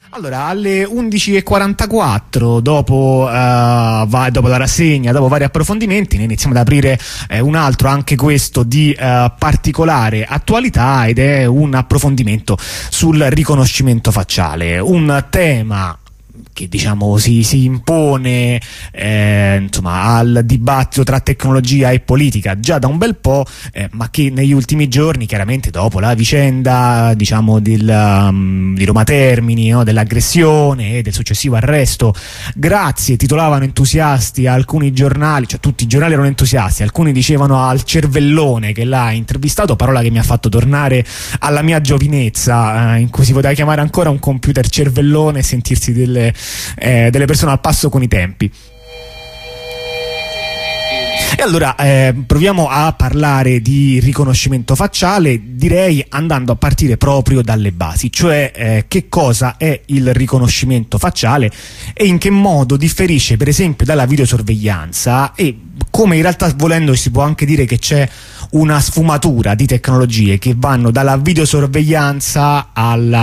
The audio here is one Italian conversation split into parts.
Allora, alle 11:44, dopo la rassegna, dopo vari approfondimenti, ne iniziamo ad aprire un altro, anche questo di particolare attualità, ed è un approfondimento sul riconoscimento facciale, un tema che diciamo si impone insomma al dibattito tra tecnologia e politica già da un bel po', ma che negli ultimi giorni, chiaramente dopo la vicenda diciamo di Roma Termini, no, dell'aggressione e del successivo arresto, grazie, titolavano entusiasti alcuni giornali, cioè tutti i giornali erano entusiasti, alcuni dicevano al cervellone che l'ha intervistato, parola che mi ha fatto tornare alla mia giovinezza, in cui si poteva chiamare ancora un computer cervellone e sentirsi delle persone al passo con i tempi. E allora proviamo a parlare di riconoscimento facciale, direi andando a partire proprio dalle basi, cioè che cosa è il riconoscimento facciale e in che modo differisce per esempio dalla videosorveglianza, e come in realtà, volendo, si può anche dire che c'è una sfumatura di tecnologie che vanno dalla videosorveglianza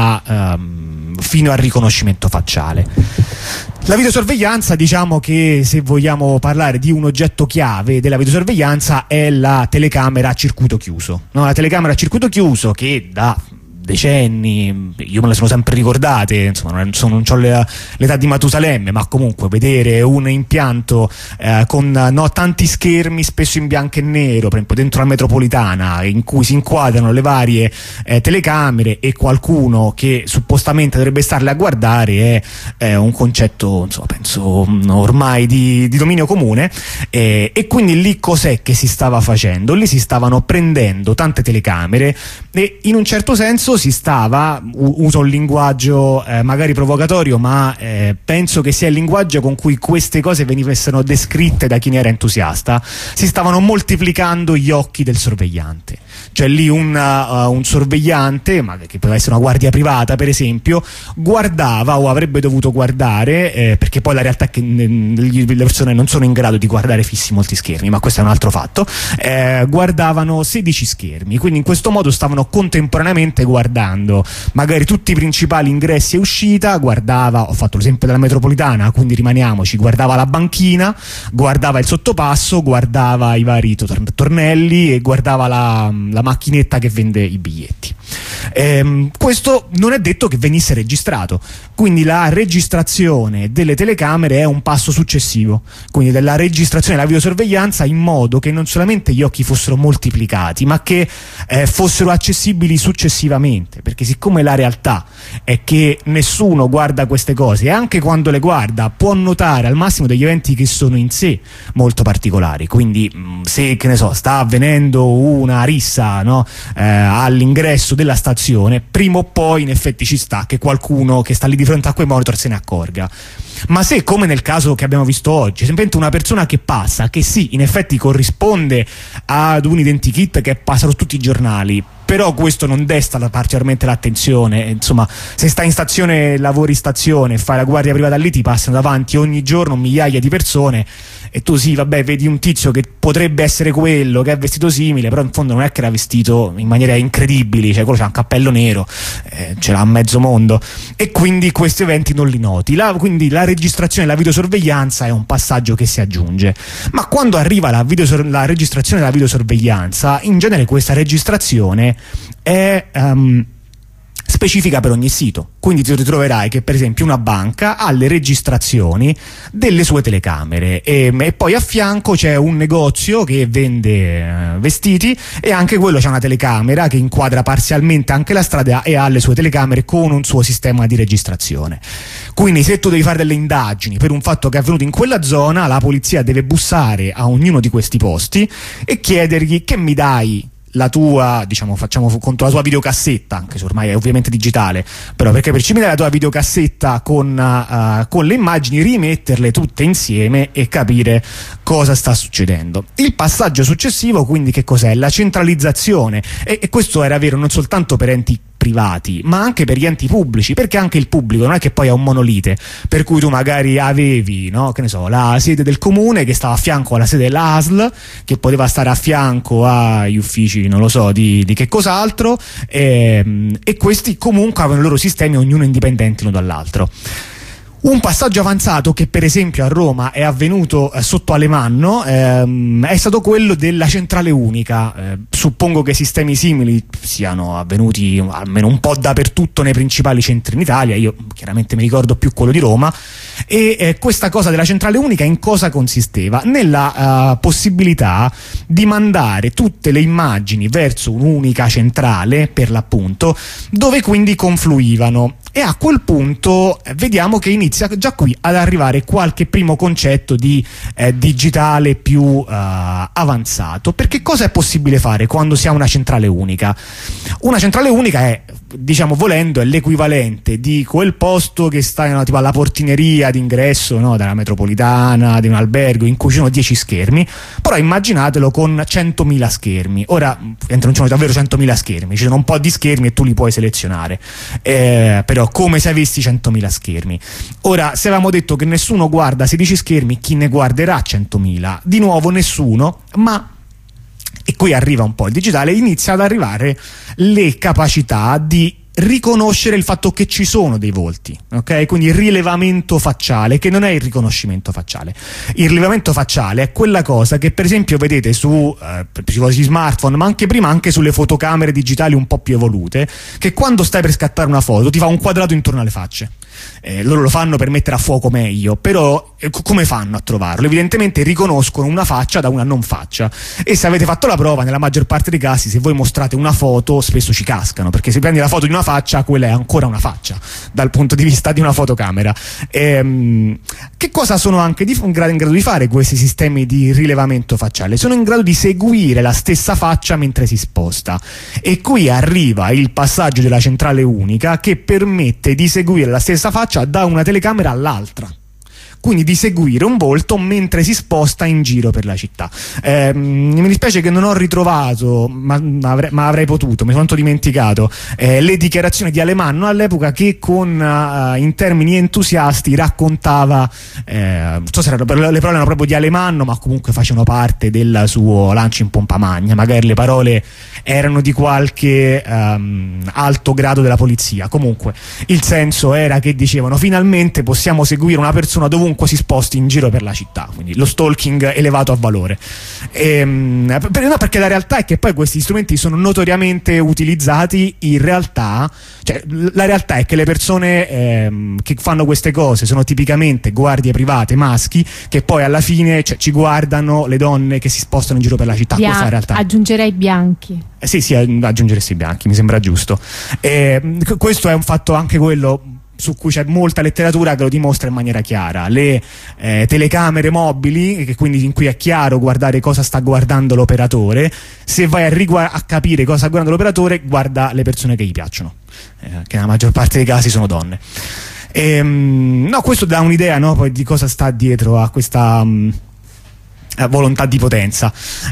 fino al riconoscimento facciale. La videosorveglianza, diciamo che se vogliamo parlare di un oggetto chiave della videosorveglianza, è la telecamera a circuito chiuso, no? La telecamera a circuito chiuso che da decenni, io me le sono sempre ricordate, insomma non ho l'età di Matusalemme, ma comunque vedere un impianto con tanti schermi, spesso in bianco e nero, per esempio dentro la metropolitana, in cui si inquadrano le varie telecamere e qualcuno che suppostamente dovrebbe starle a guardare, è un concetto, insomma, penso ormai di dominio comune, e quindi lì cos'è che si stava facendo? Lì si stavano prendendo tante telecamere e in un certo senso si stava, uso un linguaggio magari provocatorio, ma penso che sia il linguaggio con cui queste cose venissero descritte da chi ne era entusiasta, si stavano moltiplicando gli occhi del sorvegliante. Cioè lì un sorvegliante, ma che poteva essere una guardia privata per esempio, guardava o avrebbe dovuto guardare, perché poi la realtà è che le persone non sono in grado di guardare fissi molti schermi, ma questo è un altro fatto, guardavano 16 schermi, quindi in questo modo stavano contemporaneamente guardando magari tutti i principali ingressi e uscita, guardava, ho fatto l'esempio della metropolitana, quindi rimaniamoci, guardava la banchina, guardava il sottopasso, guardava i vari tornelli e guardava la macchinetta che vende i biglietti. Questo non è detto che venisse registrato, quindi la registrazione delle telecamere è un passo successivo, quindi della registrazione della videosorveglianza, in modo che non solamente gli occhi fossero moltiplicati, ma che fossero accessibili successivamente, perché siccome la realtà è che nessuno guarda queste cose e anche quando le guarda può notare al massimo degli eventi che sono in sé molto particolari, quindi se, che ne so, sta avvenendo una rissa, no, all'ingresso della stazione, prima o poi in effetti ci sta che qualcuno che sta lì di fronte a quei monitor se ne accorga. Ma se, come nel caso che abbiamo visto oggi, semplicemente una persona che passa, che sì, in effetti corrisponde ad un identikit che passa su tutti i giornali, però questo non desta particolarmente l'attenzione, insomma, se stai in stazione, lavori in stazione e fai la guardia privata lì, ti passano davanti ogni giorno migliaia di persone e tu sì, vabbè, vedi un tizio che potrebbe essere quello, che è vestito simile, però in fondo non è che era vestito in maniera incredibile, cioè quello c'ha un cappello nero, ce l'ha mezzo mondo, e quindi questi eventi non li noti. Quindi la registrazione della videosorveglianza è un passaggio che si aggiunge, ma quando arriva la registrazione della videosorveglianza, in genere questa registrazione è specifica per ogni sito, quindi ti ritroverai che per esempio una banca ha le registrazioni delle sue telecamere e poi a fianco c'è un negozio che vende vestiti e anche quello c'ha una telecamera che inquadra parzialmente anche la strada e ha le sue telecamere con un suo sistema di registrazione. Quindi se tu devi fare delle indagini per un fatto che è avvenuto in quella zona, la polizia deve bussare a ognuno di questi posti e chiedergli: che mi dai la tua, diciamo, facciamo conto, la tua videocassetta, anche se ormai è ovviamente digitale, però perché per cimare la tua videocassetta con le immagini, rimetterle tutte insieme e capire cosa sta succedendo. Il passaggio successivo quindi che cos'è? La centralizzazione, e questo era vero non soltanto per enti privati ma anche per gli enti pubblici, perché anche il pubblico non è che poi è un monolite, per cui tu magari avevi, no, che ne so, la sede del comune che stava a fianco alla sede dell'ASL, che poteva stare a fianco agli uffici, non lo so, di che cos'altro, e questi comunque avevano i loro sistemi, ognuno indipendente l'uno dall'altro. Un passaggio avanzato che per esempio a Roma è avvenuto sotto Alemanno è stato quello della centrale unica. Suppongo che sistemi simili siano avvenuti almeno un po' dappertutto nei principali centri in Italia, io chiaramente mi ricordo più quello di Roma, e questa cosa della centrale unica in cosa consisteva? Nella possibilità di mandare tutte le immagini verso un'unica centrale, per l'appunto, dove quindi confluivano. E a quel punto vediamo che inizia già qui ad arrivare qualche primo concetto di digitale più avanzato. Perché cosa è possibile fare quando si ha una centrale unica? Una centrale unica è, diciamo volendo, è l'equivalente di quel posto che sta tipo alla portineria d'ingresso, no, della metropolitana, di un albergo, in cui ci sono 10 schermi, però immaginatelo con 100.000 schermi. Ora non ci sono davvero 100.000 schermi, ci sono un po' di schermi e tu li puoi selezionare, però come se avessi 100.000 schermi. Ora, se avevamo detto che nessuno guarda 16 schermi, chi ne guarderà 100.000? Di nuovo nessuno, ma, e qui arriva un po' il digitale, inizia ad arrivare le capacità di riconoscere il fatto che ci sono dei volti, ok? Quindi il rilevamento facciale, che non è il riconoscimento facciale. Il rilevamento facciale è quella cosa che per esempio vedete sui smartphone, ma anche prima anche sulle fotocamere digitali un po' più evolute, che quando stai per scattare una foto ti fa un quadrato intorno alle facce. Loro lo fanno per mettere a fuoco meglio, però come fanno a trovarlo? Evidentemente riconoscono una faccia da una non faccia, e se avete fatto la prova, nella maggior parte dei casi, se voi mostrate una foto spesso ci cascano, perché se prendi la foto di una faccia, quella è ancora una faccia dal punto di vista di una fotocamera. Che cosa sono anche in grado di fare questi sistemi di rilevamento facciale? Sono in grado di seguire la stessa faccia mentre si sposta, e qui arriva il passaggio della centrale unica che permette di seguire la stessa faccia da una telecamera all'altra, quindi di seguire un volto mentre si sposta in giro per la città. Mi dispiace che non ho ritrovato, ma avrei potuto, mi sono tanto dimenticato, le dichiarazioni di Alemanno all'epoca, che in termini entusiasti raccontava, non so se le parole erano proprio di Alemanno, ma comunque facevano parte del suo lancio in pompa magna, magari le parole erano di qualche alto grado della polizia. Comunque il senso era che dicevano: finalmente possiamo seguire una persona dovunque si sposti in giro per la città, quindi lo stalking elevato a valore. Perché la realtà è che poi questi strumenti sono notoriamente utilizzati in realtà, cioè la realtà è che le persone che fanno queste cose sono tipicamente guardie private maschi, che poi alla fine, cioè, ci guardano le donne che si spostano in giro per la città. Questa è la realtà. Aggiungerei bianchi. Sì, aggiungeresti bianchi, mi sembra giusto. Questo è un fatto anche quello su cui c'è molta letteratura che lo dimostra in maniera chiara. Le telecamere mobili, che quindi in cui è chiaro guardare cosa sta guardando l'operatore, se vai a capire cosa sta guardando l'operatore, guarda le persone che gli piacciono, che nella maggior parte dei casi sono donne. No, questo dà un'idea, no, poi di cosa sta dietro a questa volontà di potenza.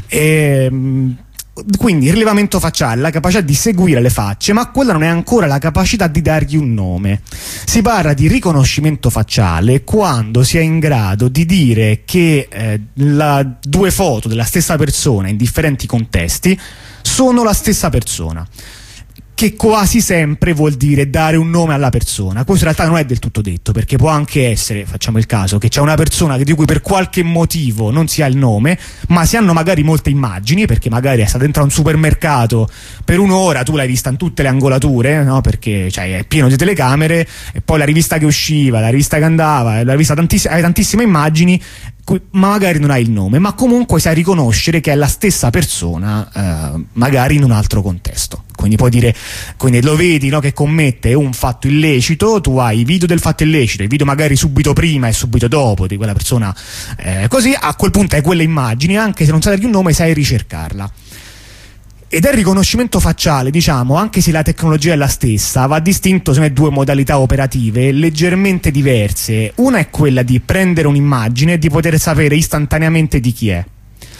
Quindi il rilevamento facciale, la capacità di seguire le facce, ma quella non è ancora la capacità di dargli un nome. Si parla di riconoscimento facciale quando si è in grado di dire che due foto della stessa persona in differenti contesti sono la stessa persona, che quasi sempre vuol dire dare un nome alla persona. Questo in realtà non è del tutto detto, perché può anche essere, facciamo il caso, che c'è una persona di cui per qualche motivo non si ha il nome, ma si hanno magari molte immagini, perché magari è stata dentro a un supermercato per un'ora, tu l'hai vista in tutte le angolature, no? Perché è pieno di telecamere, e poi la rivista che usciva, la rivista che andava, hai tantissime immagini, ma magari non hai il nome, ma comunque sai riconoscere che è la stessa persona, magari in un altro contesto. Quindi puoi dire, quindi lo vedi, no, che commette un fatto illecito, tu hai i video del fatto illecito, i video magari subito prima e subito dopo di quella persona, così a quel punto hai quelle immagini, anche se non sai dargli un nome sai ricercarla. Ed è il riconoscimento facciale, diciamo, anche se la tecnologia è la stessa, va distinto sono due modalità operative leggermente diverse. Una è quella di prendere un'immagine e di poter sapere istantaneamente di chi è.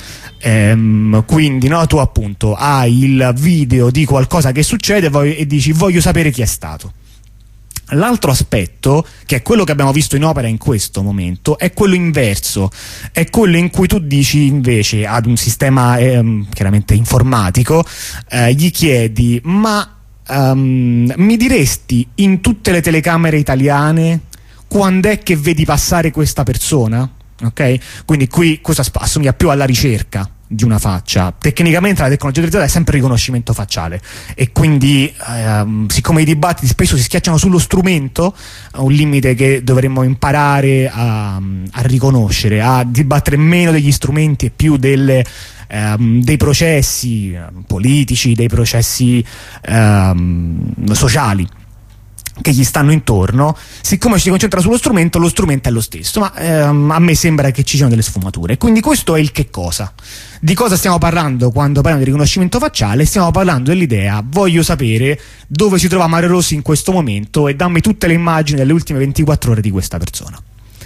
Quindi no, tu appunto hai il video di qualcosa che succede e dici voglio sapere chi è stato. L'altro aspetto, che è quello che abbiamo visto in opera in questo momento, è quello inverso, è quello in cui tu dici invece ad un sistema chiaramente informatico, gli chiedi ma mi diresti in tutte le telecamere italiane quando è che vedi passare questa persona? Ok? Quindi qui questo assomiglia più alla ricerca di una faccia. Tecnicamente la tecnologia utilizzata è sempre il riconoscimento facciale e quindi siccome i dibattiti spesso si schiacciano sullo strumento, un limite che dovremmo imparare a riconoscere, a dibattere meno degli strumenti e più dei processi politici, dei processi sociali che gli stanno intorno. Siccome ci si concentra sullo strumento, lo strumento è lo stesso, ma a me sembra che ci siano delle sfumature. Quindi questo è il che cosa. Di cosa stiamo parlando quando parliamo di riconoscimento facciale? Stiamo parlando dell'idea: voglio sapere dove si trova Mario Rossi in questo momento e dammi tutte le immagini delle ultime 24 ore di questa persona.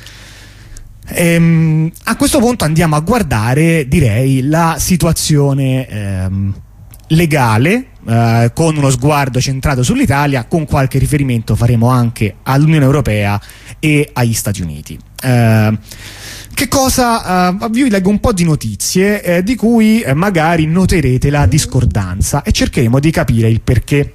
A questo punto andiamo a guardare, direi, la situazione legale, con uno sguardo centrato sull'Italia, con qualche riferimento faremo anche all'Unione Europea e agli Stati Uniti. Che cosa? Io vi leggo un po' di notizie di cui magari noterete la discordanza e cercheremo di capire il perché.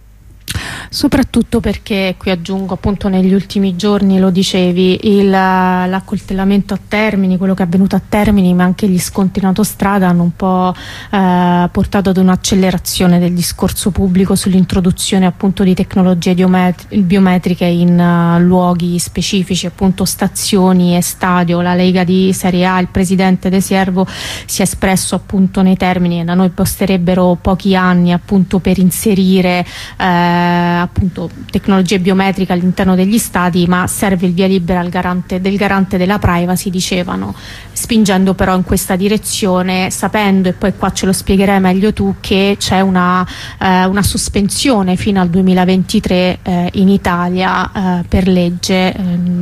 Soprattutto perché, qui aggiungo appunto negli ultimi giorni, lo dicevi, l'accoltellamento a Termini, quello che è avvenuto a Termini, ma anche gli scontri in autostrada hanno un po' portato ad un'accelerazione del discorso pubblico sull'introduzione appunto di tecnologie biometriche in luoghi specifici, appunto stazioni e stadio. La Lega di Serie A, il presidente De Siervo, si è espresso appunto nei termini e da noi basterebbero pochi anni appunto per inserire appunto tecnologie biometriche all'interno degli stadi, ma serve il via libera del garante della privacy, dicevano, spingendo però in questa direzione, sapendo, e poi qua ce lo spiegherai meglio tu, che c'è una sospensione fino al 2023 in Italia per legge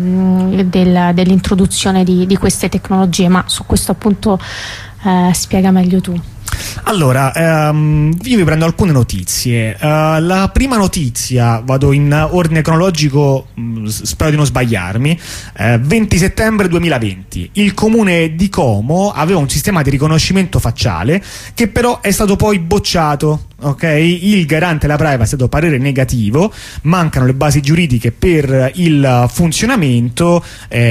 dell'introduzione di queste tecnologie, ma su questo appunto spiega meglio tu. Allora, io vi prendo alcune notizie. La prima notizia, vado in ordine cronologico, spero di non sbagliarmi. 20 settembre 2020, il comune di Como aveva un sistema di riconoscimento facciale che però è stato poi bocciato. Okay? Il garante della privacy ha dato parere negativo, mancano le basi giuridiche per il funzionamento,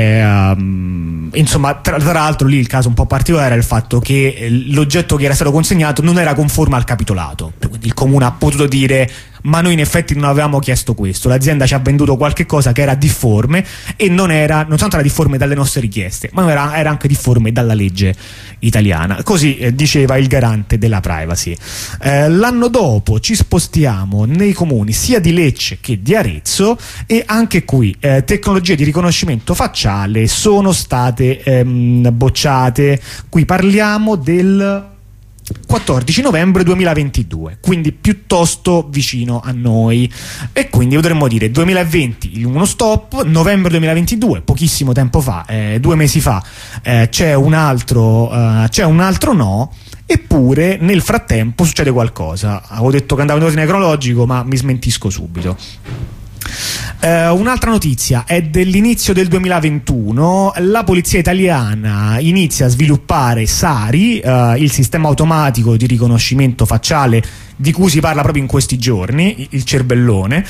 insomma, tra l'altro lì il caso un po' particolare è il fatto che l'oggetto che era stato consegnato non era conforme al capitolato, quindi il comune ha potuto dire: ma noi in effetti non avevamo chiesto questo, l'azienda ci ha venduto qualche cosa che era difforme e non soltanto era difforme dalle nostre richieste, ma era anche difforme dalla legge italiana. Così diceva il garante della privacy. L'anno dopo ci spostiamo nei comuni sia di Lecce che di Arezzo e anche qui tecnologie di riconoscimento facciale sono state bocciate. Qui parliamo del 14 novembre 2022, quindi piuttosto vicino a noi, e quindi potremmo dire 2020 uno stop, novembre 2022 pochissimo tempo fa, 2 mesi fa, c'è un altro no. Eppure nel frattempo succede qualcosa. Avevo detto che andavo in ordine cronologico, ma mi smentisco subito. Un'altra notizia è dell'inizio del 2021. La polizia italiana inizia a sviluppare SARI, il sistema automatico di riconoscimento facciale di cui si parla proprio in questi giorni, il cervellone,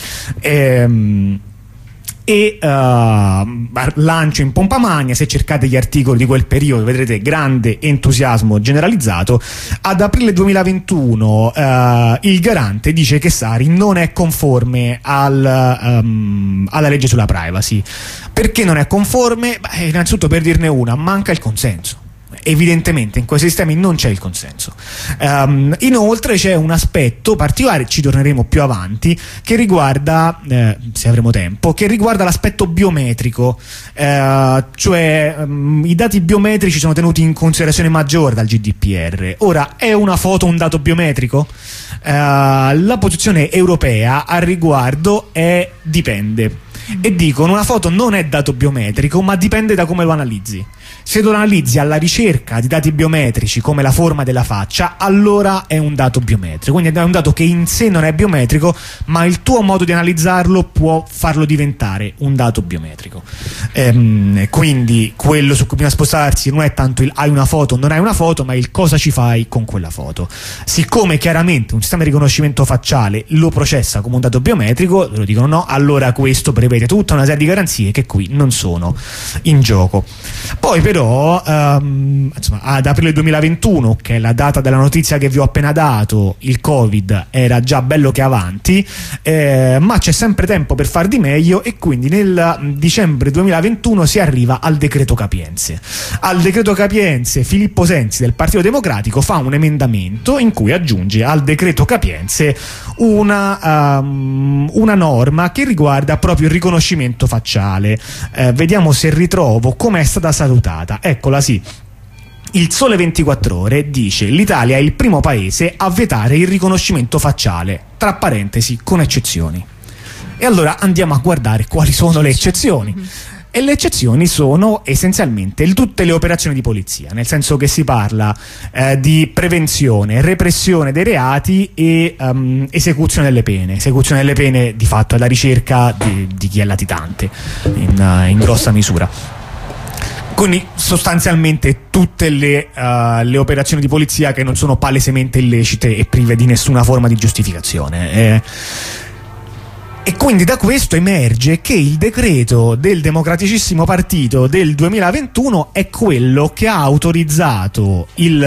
lancio in pompa magna. Se cercate gli articoli di quel periodo vedrete grande entusiasmo generalizzato. Ad aprile 2021 il garante dice che SARI non è conforme alla legge sulla privacy. Perché non è conforme? Innanzitutto, per dirne una, manca il consenso. Evidentemente in questi sistemi non c'è il consenso. Inoltre c'è un aspetto particolare, ci torneremo più avanti, che riguarda, se avremo tempo, che riguarda l'aspetto biometrico, cioè i dati biometrici sono tenuti in considerazione maggiore dal GDPR. Ora, è una foto un dato biometrico? La posizione europea al riguardo dipende. E dicono: una foto non è dato biometrico, ma dipende da come lo analizzi. Se lo analizzi alla ricerca di dati biometrici come la forma della faccia, allora è un dato biometrico, quindi è un dato che in sé non è biometrico, ma il tuo modo di analizzarlo può farlo diventare un dato biometrico. Quindi quello su cui bisogna spostarsi non è tanto il hai una foto o non hai una foto, ma il cosa ci fai con quella foto. Siccome chiaramente un sistema di riconoscimento facciale lo processa come un dato biometrico, lo dicono no, allora questo prevede tutta una serie di garanzie che qui non sono in gioco. Poi però insomma, ad aprile 2021, che è la data della notizia che vi ho appena dato, il Covid era già bello che avanti, ma c'è sempre tempo per far di meglio, e quindi nel dicembre 2021 si arriva al decreto Capienze. Al decreto Capienze Filippo Sensi del Partito Democratico fa un emendamento in cui aggiunge al decreto Capienze una norma che riguarda proprio il riconoscimento facciale. Vediamo se ritrovo come è stata salutata. Eccola, sì. Il Sole 24 Ore dice: l'Italia è il primo paese a vietare il riconoscimento facciale, tra parentesi, con eccezioni. E allora andiamo a guardare quali sono le eccezioni. E le eccezioni sono essenzialmente tutte le operazioni di polizia, nel senso che si parla di prevenzione, repressione dei reati e esecuzione delle pene. Esecuzione delle pene di fatto è la ricerca di chi è latitante in grossa misura. Quindi sostanzialmente tutte le operazioni di polizia che non sono palesemente illecite e prive di nessuna forma di giustificazione. E quindi da questo emerge che il decreto del Democraticissimo Partito del 2021 è quello che ha autorizzato il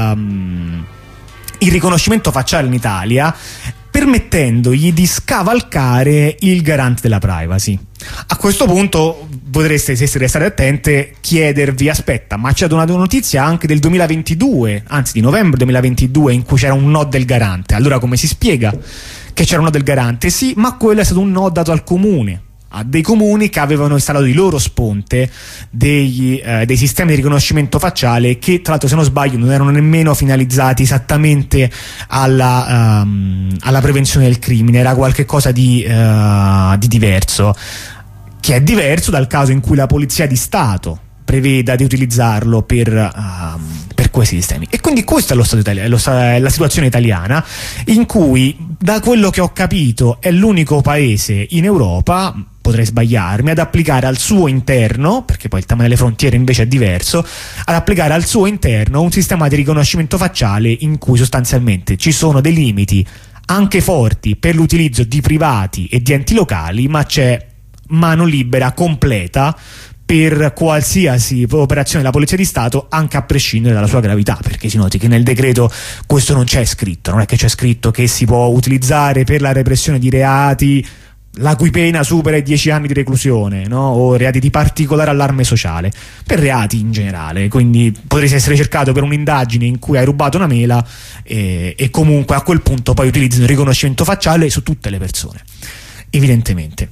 riconoscimento facciale in Italia, permettendogli di scavalcare il garante della privacy. A questo punto potreste, se siete stati attenti, chiedervi: aspetta, ma c'è una notizia anche del 2022, anzi di novembre 2022, in cui c'era un no del garante. Allora come si spiega che c'era un no del garante? Sì, ma quello è stato un no dato al comune, a dei comuni che avevano installato di loro sponte dei sistemi di riconoscimento facciale che, tra l'altro, se non sbaglio, non erano nemmeno finalizzati esattamente alla prevenzione del crimine, era qualche cosa di diverso, che è diverso dal caso in cui la Polizia di Stato preveda di utilizzarlo per questi sistemi. E quindi questa è lo stato la situazione italiana, in cui, da quello che ho capito, è l'unico paese in Europa, potrei sbagliarmi, ad applicare al suo interno, perché poi il tema delle frontiere invece è diverso, ad applicare al suo interno un sistema di riconoscimento facciale in cui sostanzialmente ci sono dei limiti anche forti per l'utilizzo di privati e di enti locali, ma c'è mano libera completa per qualsiasi operazione della Polizia di Stato, anche a prescindere dalla sua gravità, perché si noti che nel decreto questo non c'è scritto, non è che c'è scritto che si può utilizzare per la repressione di reati la cui pena supera i 10 anni di reclusione, no? O reati di particolare allarme sociale, per reati in generale. Quindi potresti essere cercato per un'indagine in cui hai rubato una mela e comunque a quel punto poi utilizzano il riconoscimento facciale su tutte le persone, evidentemente.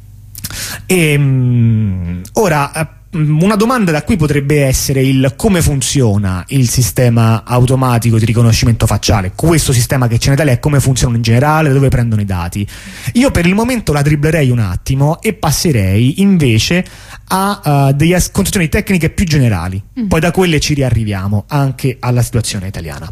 Ora, una domanda da qui potrebbe essere il come funziona il sistema automatico di riconoscimento facciale, questo sistema che c'è in Italia, e come funziona in generale, da dove prendono i dati. Io per il momento la dribblerei un attimo e passerei invece a delle considerazioni tecniche più generali, poi da quelle ci riarriviamo anche alla situazione italiana.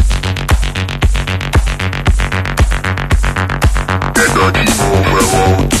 Energy overload.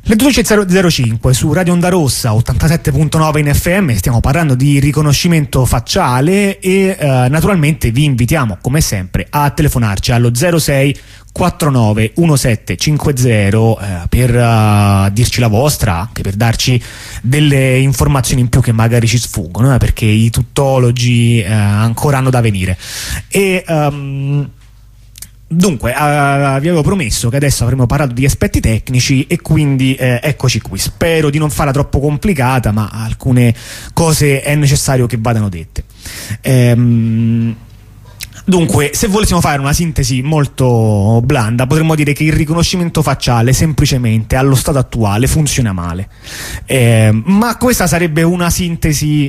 Le 12.05 su Radio Onda Rossa 87.9 in FM, stiamo parlando di riconoscimento facciale e naturalmente vi invitiamo come sempre a telefonarci allo 06 49 1750 per dirci la vostra, anche per darci delle informazioni in più che magari ci sfuggono, perché i tuttologi ancora hanno da venire. E dunque, vi avevo promesso che adesso avremmo parlato di aspetti tecnici e quindi eccoci qui. Spero di non farla troppo complicata, ma alcune cose è necessario che vadano dette. Dunque, se volessimo fare una sintesi molto blanda, potremmo dire che il riconoscimento facciale semplicemente allo stato attuale funziona male. Ma questa sarebbe una sintesi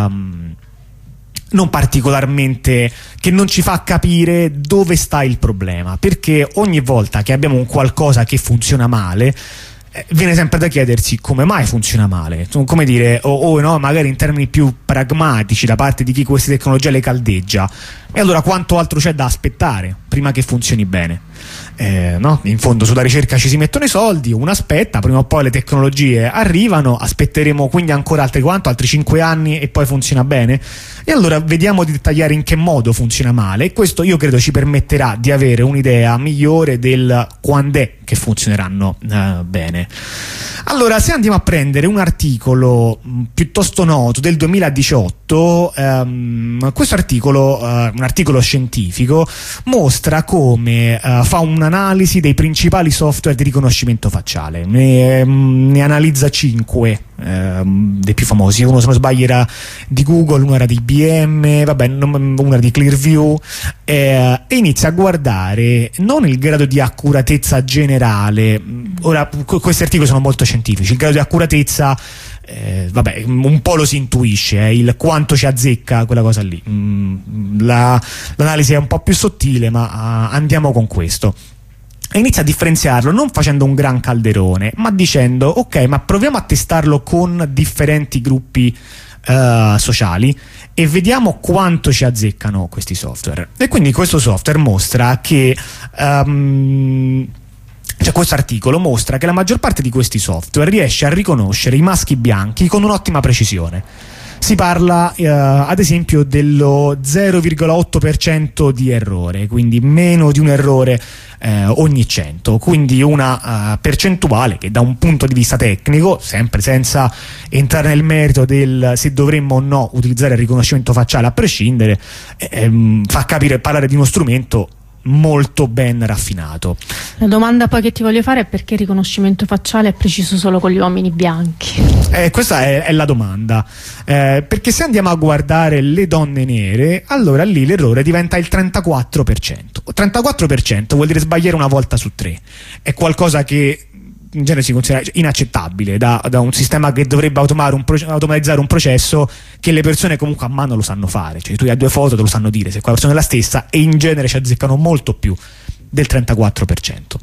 non particolarmente, che non ci fa capire dove sta il problema, perché ogni volta che abbiamo un qualcosa che funziona male viene sempre da chiedersi come mai funziona male, come dire, o no, magari in termini più pragmatici da parte di chi queste tecnologie le caldeggia, e allora quanto altro c'è da aspettare prima che funzioni bene? No? In fondo sulla ricerca ci si mettono i soldi, uno aspetta, prima o poi le tecnologie arrivano, aspetteremo quindi ancora altri 5 anni e poi funziona bene? E allora vediamo di dettagliare in che modo funziona male, e questo io credo ci permetterà di avere un'idea migliore del quando è che funzioneranno bene. Allora, se andiamo a prendere un articolo piuttosto noto del 2018, questo articolo, un articolo scientifico, mostra come fa un'analisi dei principali software di riconoscimento facciale, ne analizza 5 dei più famosi. Uno, se non sbaglio, era di Google, uno era di IBM, uno era di Clearview, e inizia a guardare non il grado di accuratezza generale. Ora, questi articoli sono molto scientifici, il grado di accuratezza un po' lo si intuisce, il quanto ci azzecca quella cosa lì. L'analisi è un po' più sottile, ma andiamo con questo. E inizia a differenziarlo non facendo un gran calderone, ma dicendo ok, ma proviamo a testarlo con differenti gruppi sociali e vediamo quanto ci azzeccano questi software. E quindi questo software mostra che questo articolo mostra che la maggior parte di questi software riesce a riconoscere i maschi bianchi con un'ottima precisione. Si parla ad esempio dello 0,8% di errore, quindi meno di un errore ogni 100, quindi una percentuale che da un punto di vista tecnico, sempre senza entrare nel merito del se dovremmo o no utilizzare il riconoscimento facciale a prescindere, fa capire, parlare di uno strumento molto ben raffinato. La domanda poi che ti voglio fare è perché il riconoscimento facciale è preciso solo con gli uomini bianchi? Questa è la domanda, perché se andiamo a guardare le donne nere, allora lì l'errore diventa il 34%. 34% vuol dire sbagliare una volta su 3, è qualcosa che in genere si considera inaccettabile da un sistema che dovrebbe automatizzare un processo che le persone comunque a mano lo sanno fare, cioè tu hai 2 foto, te lo sanno dire se quella persona è la stessa, e in genere ci azzeccano molto più del 34%.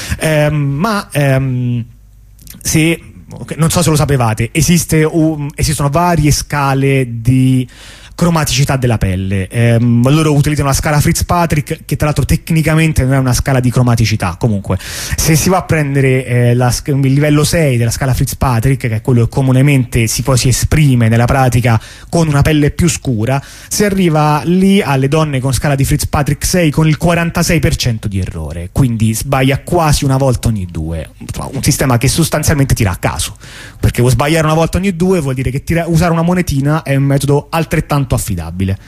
Se non so se lo sapevate, esistono varie scale di cromaticità della pelle. Loro utilizzano la scala Fitzpatrick, che tra l'altro tecnicamente non è una scala di cromaticità. Comunque, se si va a prendere il livello 6 della scala Fitzpatrick, che è quello che comunemente si esprime nella pratica con una pelle più scura, si arriva lì alle donne con scala di Fitzpatrick 6 con il 46% di errore, quindi sbaglia quasi una volta ogni 2, un sistema che sostanzialmente tira a caso, perché sbagliare una volta ogni 2 vuol dire che usare una monetina è un metodo altrettanto affidabile.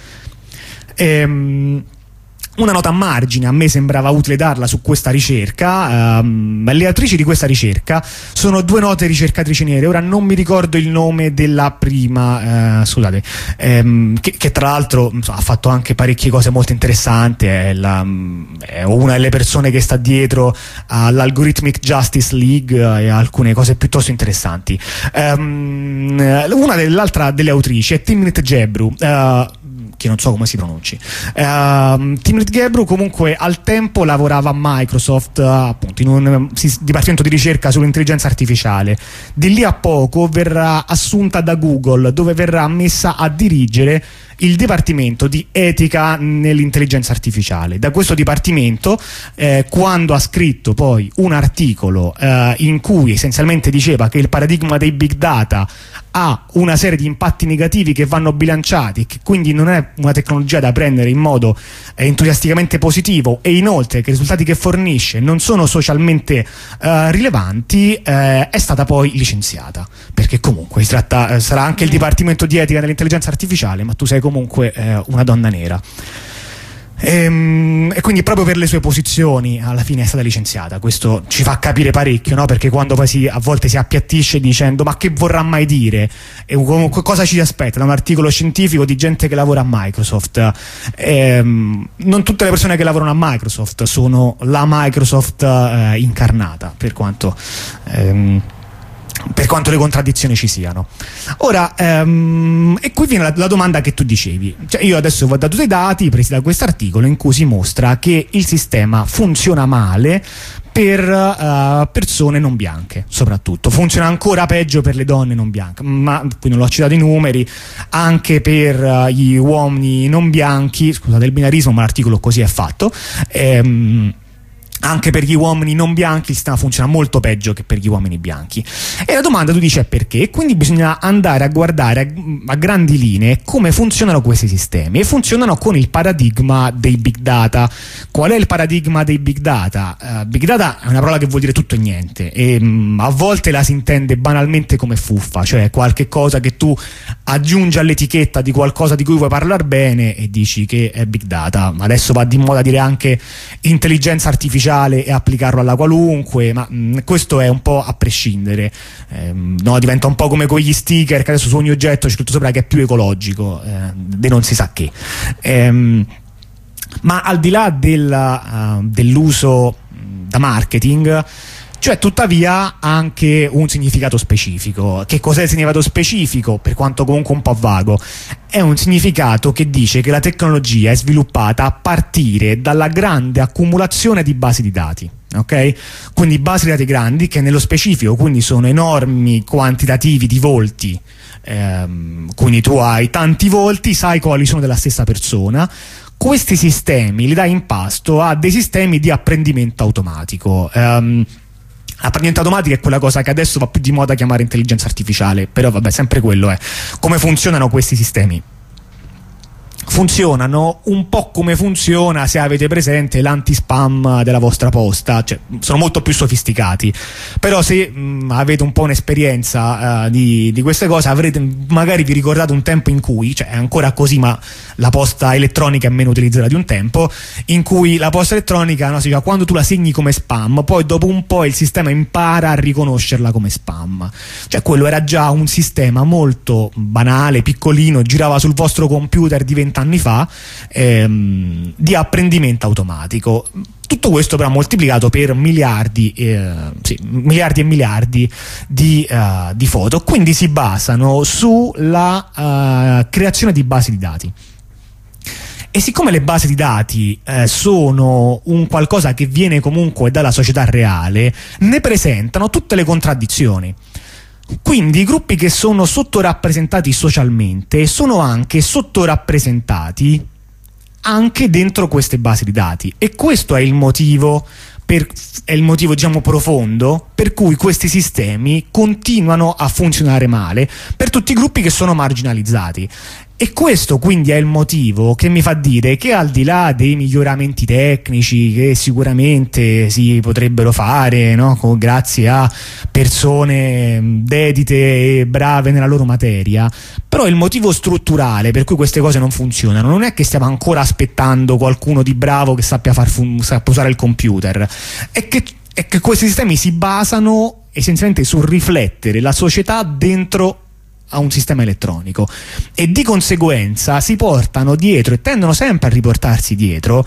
Una nota a margine, a me sembrava utile darla su questa ricerca. Le autrici di questa ricerca sono 2 note ricercatrici nere. Ora non mi ricordo il nome della prima, scusate, che tra l'altro ha fatto anche parecchie cose molto interessanti, è una delle persone che sta dietro all'Algorithmic Justice League e alcune cose piuttosto interessanti. L'altra delle autrici è Timnit Gebru, che non so come si pronunci. Timnit Gebru comunque al tempo lavorava a Microsoft, appunto in un dipartimento di ricerca sull'intelligenza artificiale. Di lì a poco verrà assunta da Google, dove verrà messa a dirigere il Dipartimento di Etica nell'Intelligenza Artificiale. Da questo dipartimento, quando ha scritto poi un articolo in cui essenzialmente diceva che il paradigma dei big data ha una serie di impatti negativi che vanno bilanciati, che quindi non è una tecnologia da prendere in modo entusiasticamente positivo, e inoltre che i risultati che fornisce non sono socialmente rilevanti, è stata poi licenziata, perché comunque si tratta, sarà anche il Dipartimento di Etica dell'Intelligenza Artificiale, ma tu sei comunque una donna nera. E quindi proprio per le sue posizioni alla fine è stata licenziata. Questo ci fa capire parecchio, no? Perché quando poi a volte si appiattisce dicendo ma che vorrà mai dire, e comunque cosa ci aspetta da un articolo scientifico di gente che lavora a Microsoft. Non tutte le persone che lavorano a Microsoft sono la Microsoft incarnata, per quanto le contraddizioni ci siano. Ora, e qui viene la domanda che tu dicevi. Cioè, io adesso vi ho dato dei dati presi da questo articolo in cui si mostra che il sistema funziona male per persone non bianche, soprattutto. Funziona ancora peggio per le donne non bianche, ma qui non l'ho citato i numeri, anche per gli uomini non bianchi. Scusate il binarismo, ma l'articolo così è fatto. Anche per gli uomini non bianchi il sistema funziona molto peggio che per gli uomini bianchi. E la domanda, tu dici, è perché? Quindi bisogna andare a guardare a grandi linee come funzionano questi sistemi, e funzionano con il paradigma dei big data. Qual è il paradigma dei big data? Big data è una parola che vuol dire tutto e niente, e a volte la si intende banalmente come fuffa, cioè qualche cosa che tu aggiungi all'etichetta di qualcosa di cui vuoi parlare bene e dici che è big data. Adesso va di moda dire anche intelligenza artificiale e applicarlo alla qualunque, ma questo è un po' a prescindere, no, diventa un po' come con gli sticker che adesso su ogni oggetto c'è scritto sopra che è più ecologico, di non si sa che. Ma al di là dell'uso da marketing, cioè tuttavia anche un significato specifico. Che cos'è il significato specifico? Per quanto comunque un po' vago, è un significato che dice che la tecnologia è sviluppata a partire dalla grande accumulazione di basi di dati. Ok? Quindi basi di dati grandi, che nello specifico quindi sono enormi quantitativi di volti, quindi tu hai tanti volti, sai quali sono della stessa persona. Questi sistemi li dai in pasto a dei sistemi di apprendimento automatico. L'apprendimento automatico è quella cosa che adesso va più di moda chiamare intelligenza artificiale, però vabbè, sempre quello è. Come funzionano questi sistemi? Funzionano un po' come funziona, se avete presente, l'anti-spam della vostra posta, cioè sono molto più sofisticati, però se avete un po' un'esperienza di queste cose, avrete magari vi ricordate un tempo in cui, cioè è ancora così, ma la posta elettronica è meno utilizzata di un tempo, in cui la posta elettronica, no, cioè, quando tu la segni come spam, poi dopo un po' il sistema impara a riconoscerla come spam. Cioè quello era già un sistema molto banale, piccolino, girava sul vostro computer di 20 anni fa, di apprendimento automatico. Tutto questo però moltiplicato per miliardi e miliardi di foto, quindi si basano sulla creazione di basi di dati. E siccome le basi di dati sono un qualcosa che viene comunque dalla società reale, ne presentano tutte le contraddizioni. Quindi i gruppi che sono sottorappresentati socialmente sono anche sottorappresentati anche dentro queste basi di dati, e questo è il motivo diciamo profondo per cui questi sistemi continuano a funzionare male per tutti i gruppi che sono marginalizzati. E questo quindi è il motivo che mi fa dire che, al di là dei miglioramenti tecnici che sicuramente si potrebbero fare, no, grazie a persone dedite e brave nella loro materia, però il motivo strutturale per cui queste cose non funzionano non è che stiamo ancora aspettando qualcuno di bravo che sappia usare il computer, è che questi sistemi si basano essenzialmente sul riflettere la società dentro a un sistema elettronico, e di conseguenza si portano dietro e tendono sempre a riportarsi dietro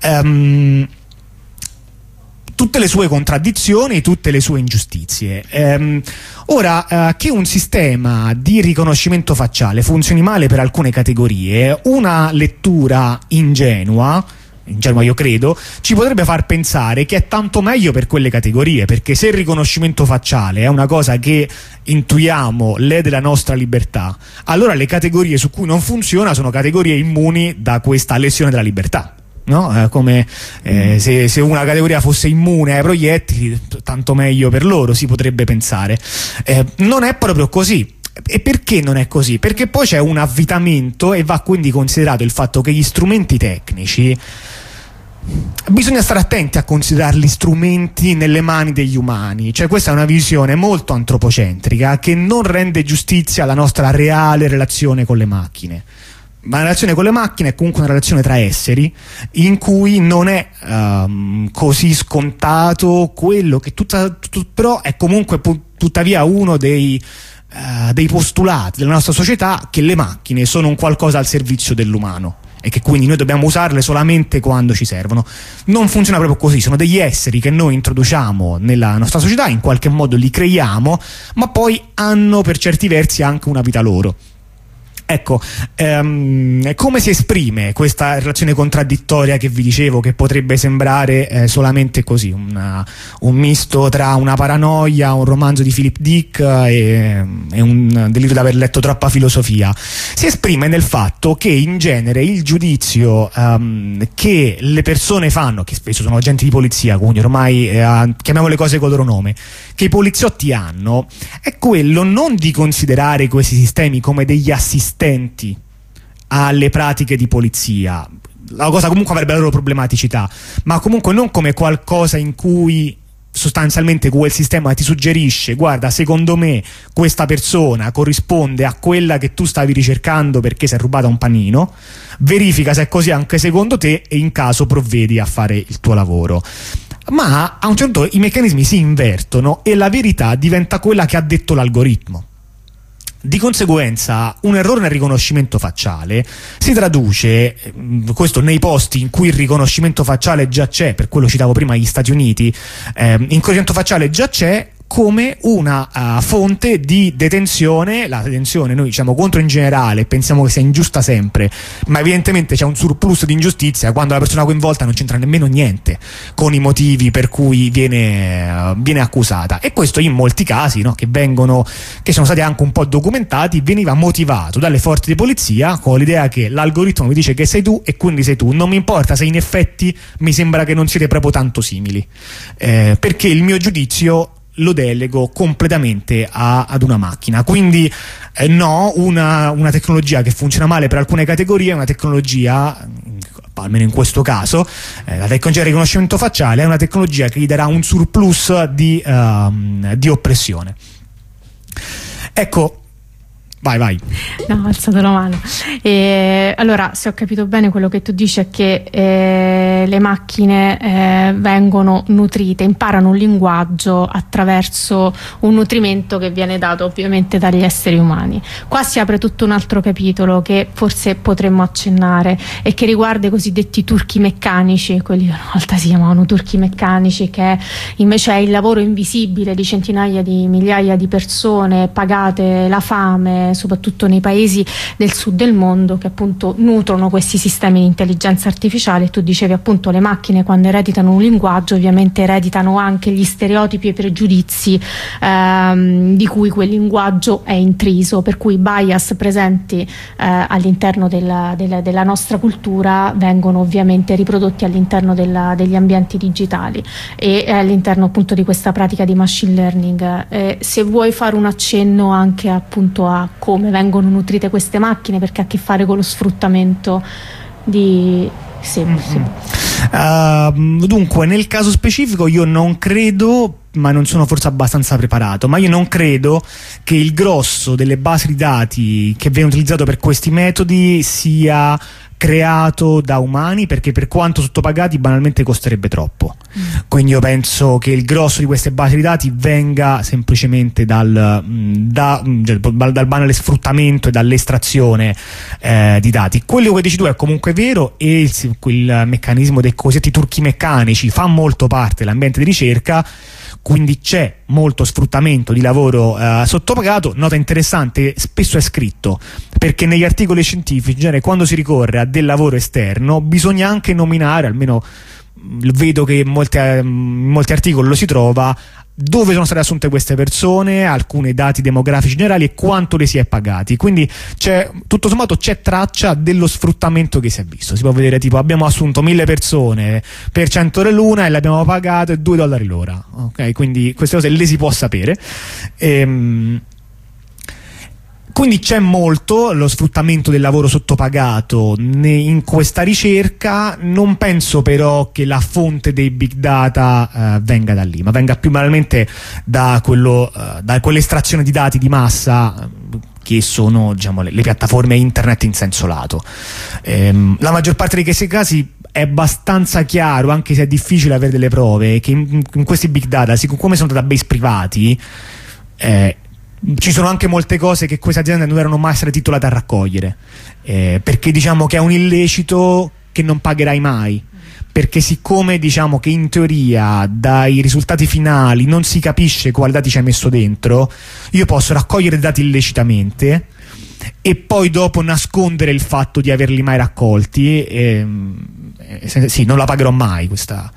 tutte le sue contraddizioni, tutte le sue ingiustizie. Ora, che un sistema di riconoscimento facciale funzioni male per alcune categorie, una lettura ingenua ingenua io credo, ci potrebbe far pensare che è tanto meglio per quelle categorie, perché se il riconoscimento facciale è una cosa che intuiamo lede la nostra libertà, allora le categorie su cui non funziona sono categorie immuni da questa lesione della libertà. No? Come se una categoria fosse immune ai proiettili, tanto meglio per loro, si potrebbe pensare. Non è proprio così. E perché non è così? Perché poi c'è un avvitamento e va quindi considerato il fatto che gli strumenti tecnici bisogna stare attenti a considerarli strumenti nelle mani degli umani, cioè questa è una visione molto antropocentrica che non rende giustizia alla nostra reale relazione con le macchine. Ma la relazione con le macchine è comunque una relazione tra esseri in cui non è così scontato quello che però è comunque tuttavia uno dei postulati della nostra società, che le macchine sono un qualcosa al servizio dell'umano e che quindi noi dobbiamo usarle solamente quando ci servono. Non funziona proprio così, sono degli esseri che noi introduciamo nella nostra società, in qualche modo li creiamo, ma poi hanno per certi versi anche una vita loro. Ecco, come si esprime questa relazione contraddittoria che vi dicevo, che potrebbe sembrare solamente così, un misto tra una paranoia, un romanzo di Philip Dick e un delirio di aver letto troppa filosofia? Si esprime nel fatto che in genere il giudizio che le persone fanno, che spesso sono agenti di polizia, quindi ormai chiamiamo le cose col loro nome, che i poliziotti hanno, è quello non di considerare questi sistemi come degli assistenti alle pratiche di polizia, la cosa comunque avrebbe la loro problematicità, ma comunque non come qualcosa in cui sostanzialmente quel sistema ti suggerisce: guarda, secondo me questa persona corrisponde a quella che tu stavi ricercando perché si è rubata un panino, verifica se è così anche secondo te e in caso provvedi a fare il tuo lavoro. Ma a un certo punto i meccanismi si invertono e la verità diventa quella che ha detto l'algoritmo. Di conseguenza un errore nel riconoscimento facciale si traduce, questo nei posti in cui il riconoscimento facciale già c'è, per quello citavo prima gli Stati Uniti, in cui il riconoscimento facciale già c'è, come una fonte di detenzione. La detenzione noi diciamo contro in generale, pensiamo che sia ingiusta sempre, ma evidentemente c'è un surplus di ingiustizia quando la persona coinvolta non c'entra nemmeno niente con i motivi per cui viene accusata, e questo in molti casi, no, che sono stati anche un po' documentati, veniva motivato dalle forze di polizia con l'idea che l'algoritmo mi dice che sei tu e quindi sei tu, non mi importa se in effetti mi sembra che non siete proprio tanto simili, perché il mio giudizio lo delego completamente ad una macchina. Quindi no, una tecnologia che funziona male per alcune categorie è una tecnologia, almeno in questo caso la tecnologia di riconoscimento facciale è una tecnologia che gli darà un surplus di oppressione. Ecco. Vai. No, ho alzato la mano. Allora, se ho capito bene, quello che tu dici è che le macchine vengono nutrite, imparano un linguaggio attraverso un nutrimento che viene dato ovviamente dagli esseri umani. Qua si apre tutto un altro capitolo che forse potremmo accennare e che riguarda i cosiddetti turchi meccanici, quelli che una volta si chiamavano turchi meccanici, che invece è il lavoro invisibile di centinaia di migliaia di persone pagate la fame, soprattutto nei paesi del sud del mondo, che appunto nutrono questi sistemi di intelligenza artificiale. Tu dicevi appunto, le macchine quando ereditano un linguaggio ovviamente ereditano anche gli stereotipi e i pregiudizi di cui quel linguaggio è intriso, per cui i bias presenti all'interno della nostra cultura vengono ovviamente riprodotti all'interno degli ambienti digitali e all'interno appunto di questa pratica di machine learning. Se vuoi fare un accenno anche appunto a come vengono nutrite queste macchine, perché ha a che fare con lo sfruttamento di... Sì. Dunque, nel caso specifico io non credo, ma non sono forse abbastanza preparato, ma io non credo che il grosso delle basi di dati che viene utilizzato per questi metodi sia creato da umani, perché per quanto sottopagati banalmente costerebbe troppo. Quindi io penso che il grosso di queste basi di dati venga semplicemente dal banale sfruttamento e dall'estrazione di dati. Quello che dici tu è comunque vero, e il meccanismo dei cosiddetti turchi meccanici fa molto parte dell'ambiente di ricerca. quindi c'è molto sfruttamento di lavoro sottopagato. Nota interessante, spesso è scritto, perché negli articoli scientifici, in genere, quando si ricorre a del lavoro esterno, bisogna anche nominare, almeno vedo che in molti articoli lo si trova, dove sono state assunte queste persone, alcuni dati demografici generali e quanto le si è pagati. Quindi tutto sommato c'è traccia dello sfruttamento che si è visto. Si può vedere, tipo, abbiamo assunto 1000 persone per 100 ore l'una e le abbiamo pagate $2 l'ora, ok? Quindi queste cose le si può sapere. Quindi c'è molto lo sfruttamento del lavoro sottopagato in questa ricerca. Non penso però che la fonte dei big data venga da lì, ma venga più banalmente da quell'estrazione di dati di massa che sono, diciamo, le piattaforme internet in senso lato. La maggior parte di questi casi è abbastanza chiaro, anche se è difficile avere delle prove, che in questi big data, siccome sono database privati, ci sono anche molte cose che queste aziende non erano mai state titolate a raccogliere, perché diciamo che è un illecito che non pagherai mai, perché siccome diciamo che in teoria dai risultati finali non si capisce quali dati ci hai messo dentro, io posso raccogliere dati illecitamente e poi dopo nascondere il fatto di averli mai raccolti. Sì, non la pagherò mai questa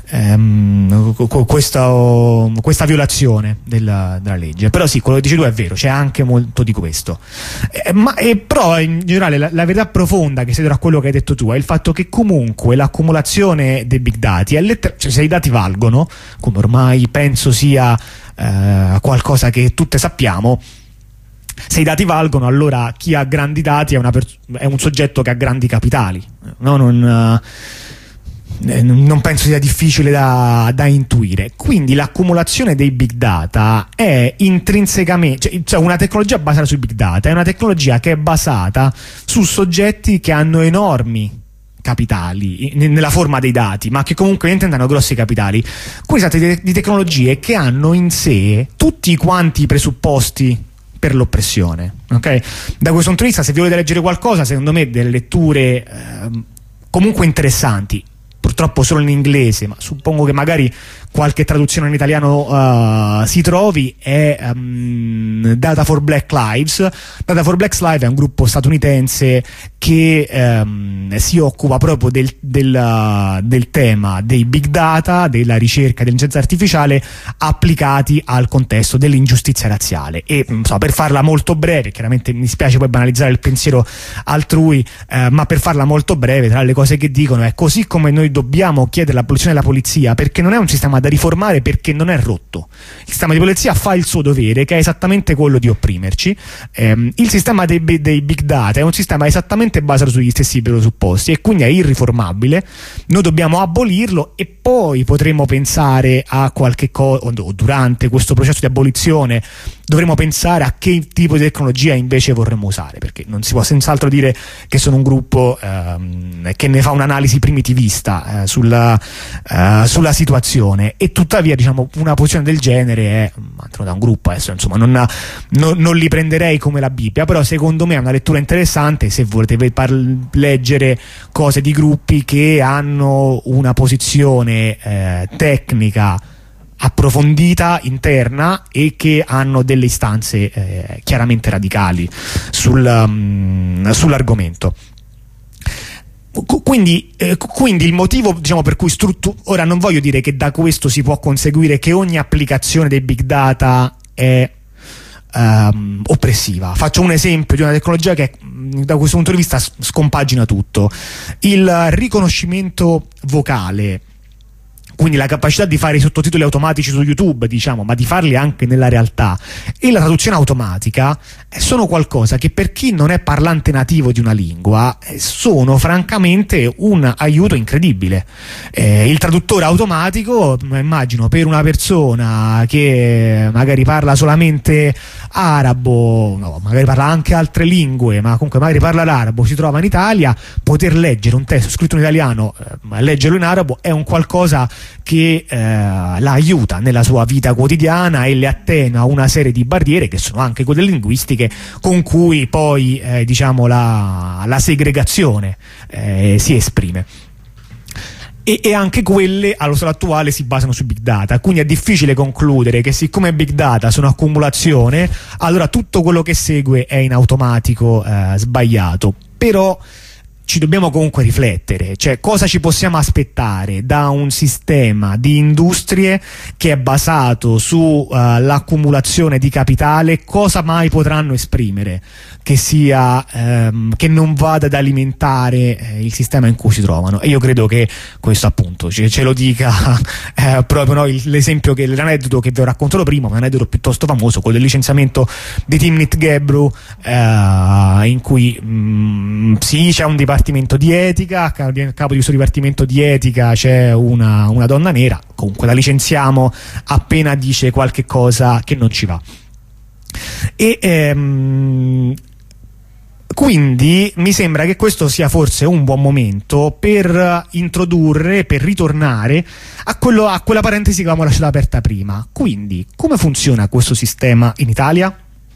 violazione della legge. Però sì, quello che dici tu è vero, c'è anche molto di questo, però in generale la verità profonda che dietro a quello che hai detto tu è il fatto che comunque l'accumulazione dei big dati cioè, se i dati valgono, come ormai penso sia qualcosa che tutte sappiamo, se i dati valgono, allora chi ha grandi dati è un soggetto che ha grandi capitali, no? Non penso sia difficile da intuire. Quindi l'accumulazione dei big data è intrinsecamente, cioè una tecnologia basata sui big data è una tecnologia che è basata su soggetti che hanno enormi capitali nella forma dei dati, ma che comunque hanno grossi capitali. Qui si tratta di tecnologie che hanno in sé tutti quanti i presupposti per l'oppressione, ok? Da questo punto di vista, se vi volete leggere qualcosa, secondo me delle letture comunque interessanti, purtroppo solo in inglese, ma suppongo che magari qualche traduzione in italiano si trovi, è Data for Black Lives. Data for Black Lives è un gruppo statunitense che si occupa proprio del tema dei big data, della ricerca dell'intelligenza artificiale applicati al contesto dell'ingiustizia razziale. E per farla molto breve, chiaramente mi spiace poi banalizzare il pensiero altrui, ma per farla molto breve, tra le cose che dicono è: così come noi dobbiamo chiedere l'abolizione della polizia, perché non è un sistema da riformare, perché non è rotto, il sistema di polizia fa il suo dovere, che è esattamente quello di opprimerci. Il sistema dei big data è un sistema esattamente basato sugli stessi presupposti e quindi è irriformabile. Noi dobbiamo abolirlo e poi potremo pensare a qualche cosa, o durante questo processo di abolizione dovremo pensare a che tipo di tecnologia invece vorremmo usare, perché non si può senz'altro dire che sono un gruppo che ne fa un'analisi primitivista sulla situazione, e tuttavia diciamo una posizione del genere è da un gruppo, adesso insomma non li prenderei come la Bibbia, però secondo me è una lettura interessante se volete leggere cose di gruppi che hanno una posizione tecnica approfondita, interna, e che hanno delle istanze chiaramente radicali sull'argomento. Quindi il motivo, diciamo, per cui ora non voglio dire che da questo si può conseguire che ogni applicazione dei big data è oppressiva. Faccio un esempio di una tecnologia che da questo punto di vista scompagina tutto: il riconoscimento vocale, quindi la capacità di fare i sottotitoli automatici su YouTube, diciamo, ma di farli anche nella realtà, e la traduzione automatica sono qualcosa che per chi non è parlante nativo di una lingua sono francamente un aiuto incredibile. Il traduttore automatico, immagino, per una persona che magari parla solamente arabo, no, magari parla anche altre lingue, ma comunque magari parla l'arabo, si trova in Italia, poter leggere un testo scritto in italiano, leggerlo in arabo è un qualcosa che la aiuta nella sua vita quotidiana e le attenua una serie di barriere che sono anche quelle linguistiche, con cui poi diciamo la segregazione si esprime. e anche quelle allo stato attuale si basano su big data, quindi è difficile concludere che siccome big data sono accumulazione, allora tutto quello che segue è in automatico sbagliato. Però ci dobbiamo comunque riflettere, cioè cosa ci possiamo aspettare da un sistema di industrie che è basato su l'accumulazione di capitale, cosa mai potranno esprimere che sia che non vada ad alimentare il sistema in cui si trovano. E io credo che questo appunto ce lo dica proprio, no, l'aneddoto che vi ho raccontato prima, un aneddoto piuttosto famoso, quello del licenziamento di Timnit Gebru, in cui sì, c'è un dipartimento di etica, a capo di questo dipartimento di etica c'è una donna nera, comunque la licenziamo appena dice qualche cosa che non ci va. E quindi mi sembra che questo sia forse un buon momento per introdurre, per ritornare a quella parentesi che avevamo lasciato aperta prima. Quindi, come funziona questo sistema in Italia?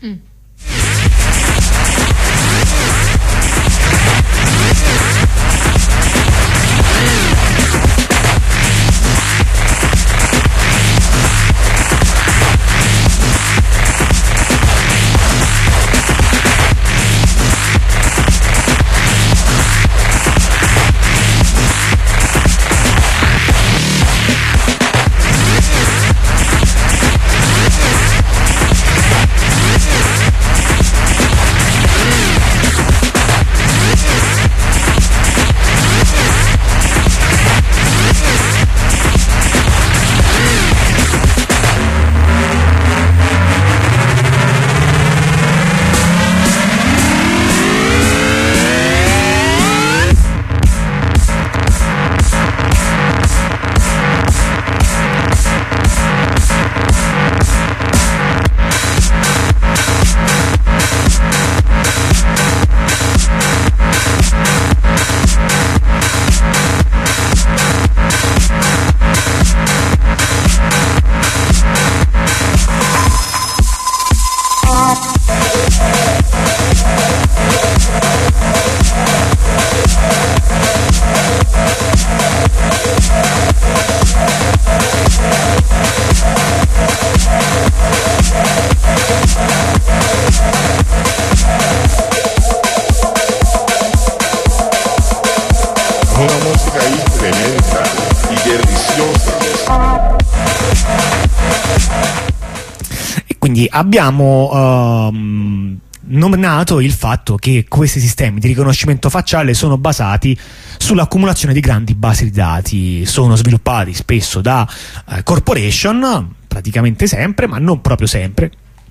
Quindi abbiamo nominato il fatto che questi sistemi di riconoscimento facciale sono basati sull'accumulazione di grandi basi di dati, sono sviluppati spesso da corporation, praticamente sempre, ma non proprio sempre.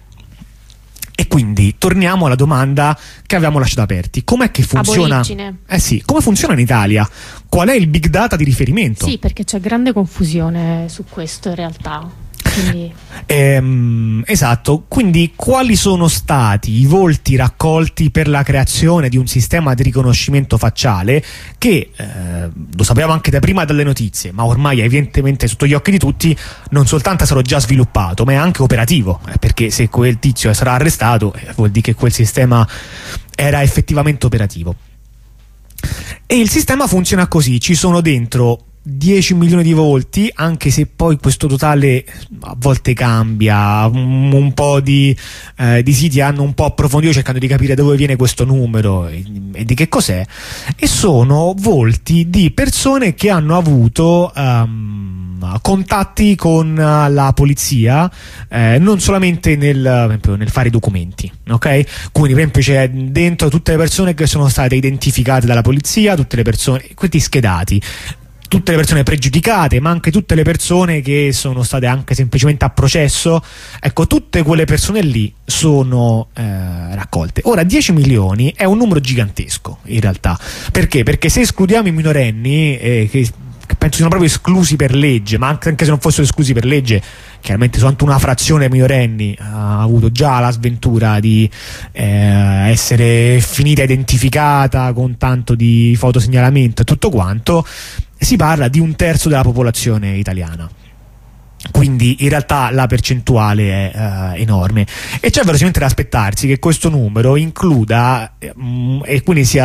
E quindi torniamo alla domanda che avevamo lasciato aperti: com'è che funziona? Sì, come funziona in Italia? Qual è il big data di riferimento? Sì, perché c'è grande confusione su questo in realtà. Quindi... esatto, quindi quali sono stati i volti raccolti per la creazione di un sistema di riconoscimento facciale che, lo sappiamo anche da prima dalle notizie, ma ormai evidentemente sotto gli occhi di tutti non soltanto sarà già sviluppato ma è anche operativo, perché se quel tizio sarà arrestato vuol dire che quel sistema era effettivamente operativo. E il sistema funziona così: ci sono dentro 10 milioni di volti, anche se poi questo totale a volte cambia, un po' di siti hanno un po' approfondito cercando di capire da dove viene questo numero e di che cos'è, e sono volti di persone che hanno avuto contatti con la polizia, non solamente nel fare i documenti, ok? Quindi per esempio c'è dentro tutte le persone che sono state identificate dalla polizia, tutte le persone, questi schedati, tutte le persone pregiudicate, ma anche tutte le persone che sono state anche semplicemente a processo. Ecco, tutte quelle persone lì sono raccolte. Ora, 10 milioni è un numero gigantesco in realtà. Perché? Perché se escludiamo i minorenni, che penso siano proprio esclusi per legge, ma anche se non fossero esclusi per legge, chiaramente soltanto una frazione dei minorenni ha avuto già la sventura di essere finita identificata con tanto di fotosegnalamento e tutto quanto, si parla di 1/3 della popolazione italiana. Quindi in realtà la percentuale è enorme, e c'è verosimilmente da aspettarsi che questo numero includa e quindi sia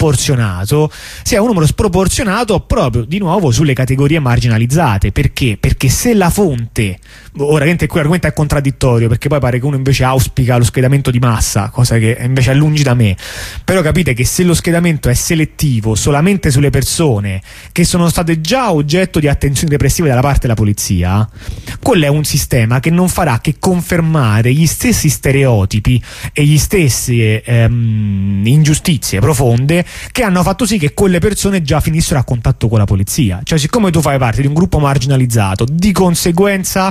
un numero sproporzionato proprio di nuovo sulle categorie marginalizzate. Perché? Perché se la fonte, ora qui l'argomento è contraddittorio, perché poi pare che uno invece auspica lo schedamento di massa, cosa che invece è lungi da me, però capite che se lo schedamento è selettivo solamente sulle persone che sono state già oggetto di attenzioni repressive dalla parte della polizia, quello è un sistema che non farà che confermare gli stessi stereotipi e gli stessi ingiustizie profonde che hanno fatto sì che quelle persone già finissero a contatto con la polizia. Cioè, siccome tu fai parte di un gruppo marginalizzato, di conseguenza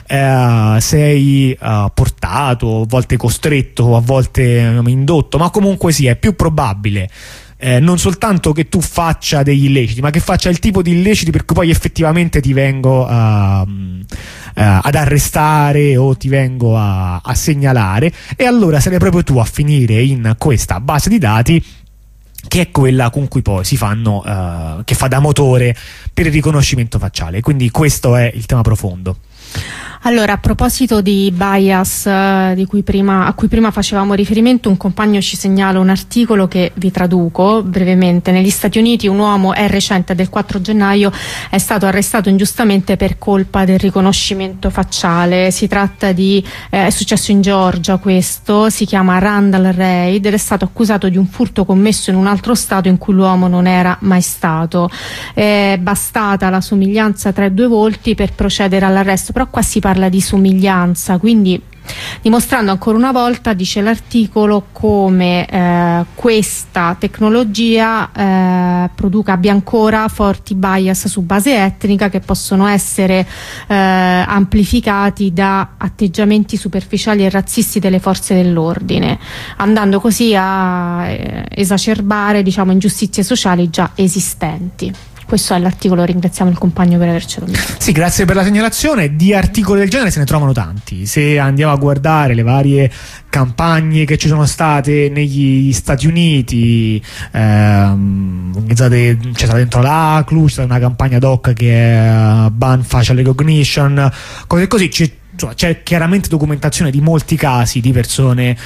sei portato, a volte costretto, a volte indotto, ma comunque sì, è più probabile non soltanto che tu faccia degli illeciti, ma che faccia il tipo di illeciti per cui poi effettivamente ti vengo ad arrestare o ti vengo a segnalare, e allora sarai proprio tu a finire in questa base di dati, che è quella con cui poi si fanno che fa da motore per il riconoscimento facciale. Quindi questo è il tema profondo. Allora, a proposito di bias a cui prima facevamo riferimento, un compagno ci segnala un articolo che vi traduco brevemente. Negli Stati Uniti un uomo recente, del 4 gennaio, è stato arrestato ingiustamente per colpa del riconoscimento facciale. Si tratta è successo in Georgia, questo, si chiama Randall Reid ed è stato accusato di un furto commesso in un altro stato in cui l'uomo non era mai stato. È bastata la somiglianza tra i due volti per procedere all'arresto, però qua si parla di somiglianza, quindi dimostrando ancora una volta, dice l'articolo, come questa tecnologia abbia ancora forti bias su base etnica che possono essere amplificati da atteggiamenti superficiali e razzisti delle forze dell'ordine, andando così a esacerbare, diciamo, ingiustizie sociali già esistenti. Questo è l'articolo, ringraziamo il compagno per avercelo messo. Sì, grazie per la segnalazione. Di articoli del genere se ne trovano tanti. Se andiamo a guardare le varie campagne che ci sono state negli Stati Uniti, c'è stata dentro l'ACLU, c'è stata una campagna doc che è Ban Facial Recognition, cose così. C'è chiaramente documentazione di molti casi di persone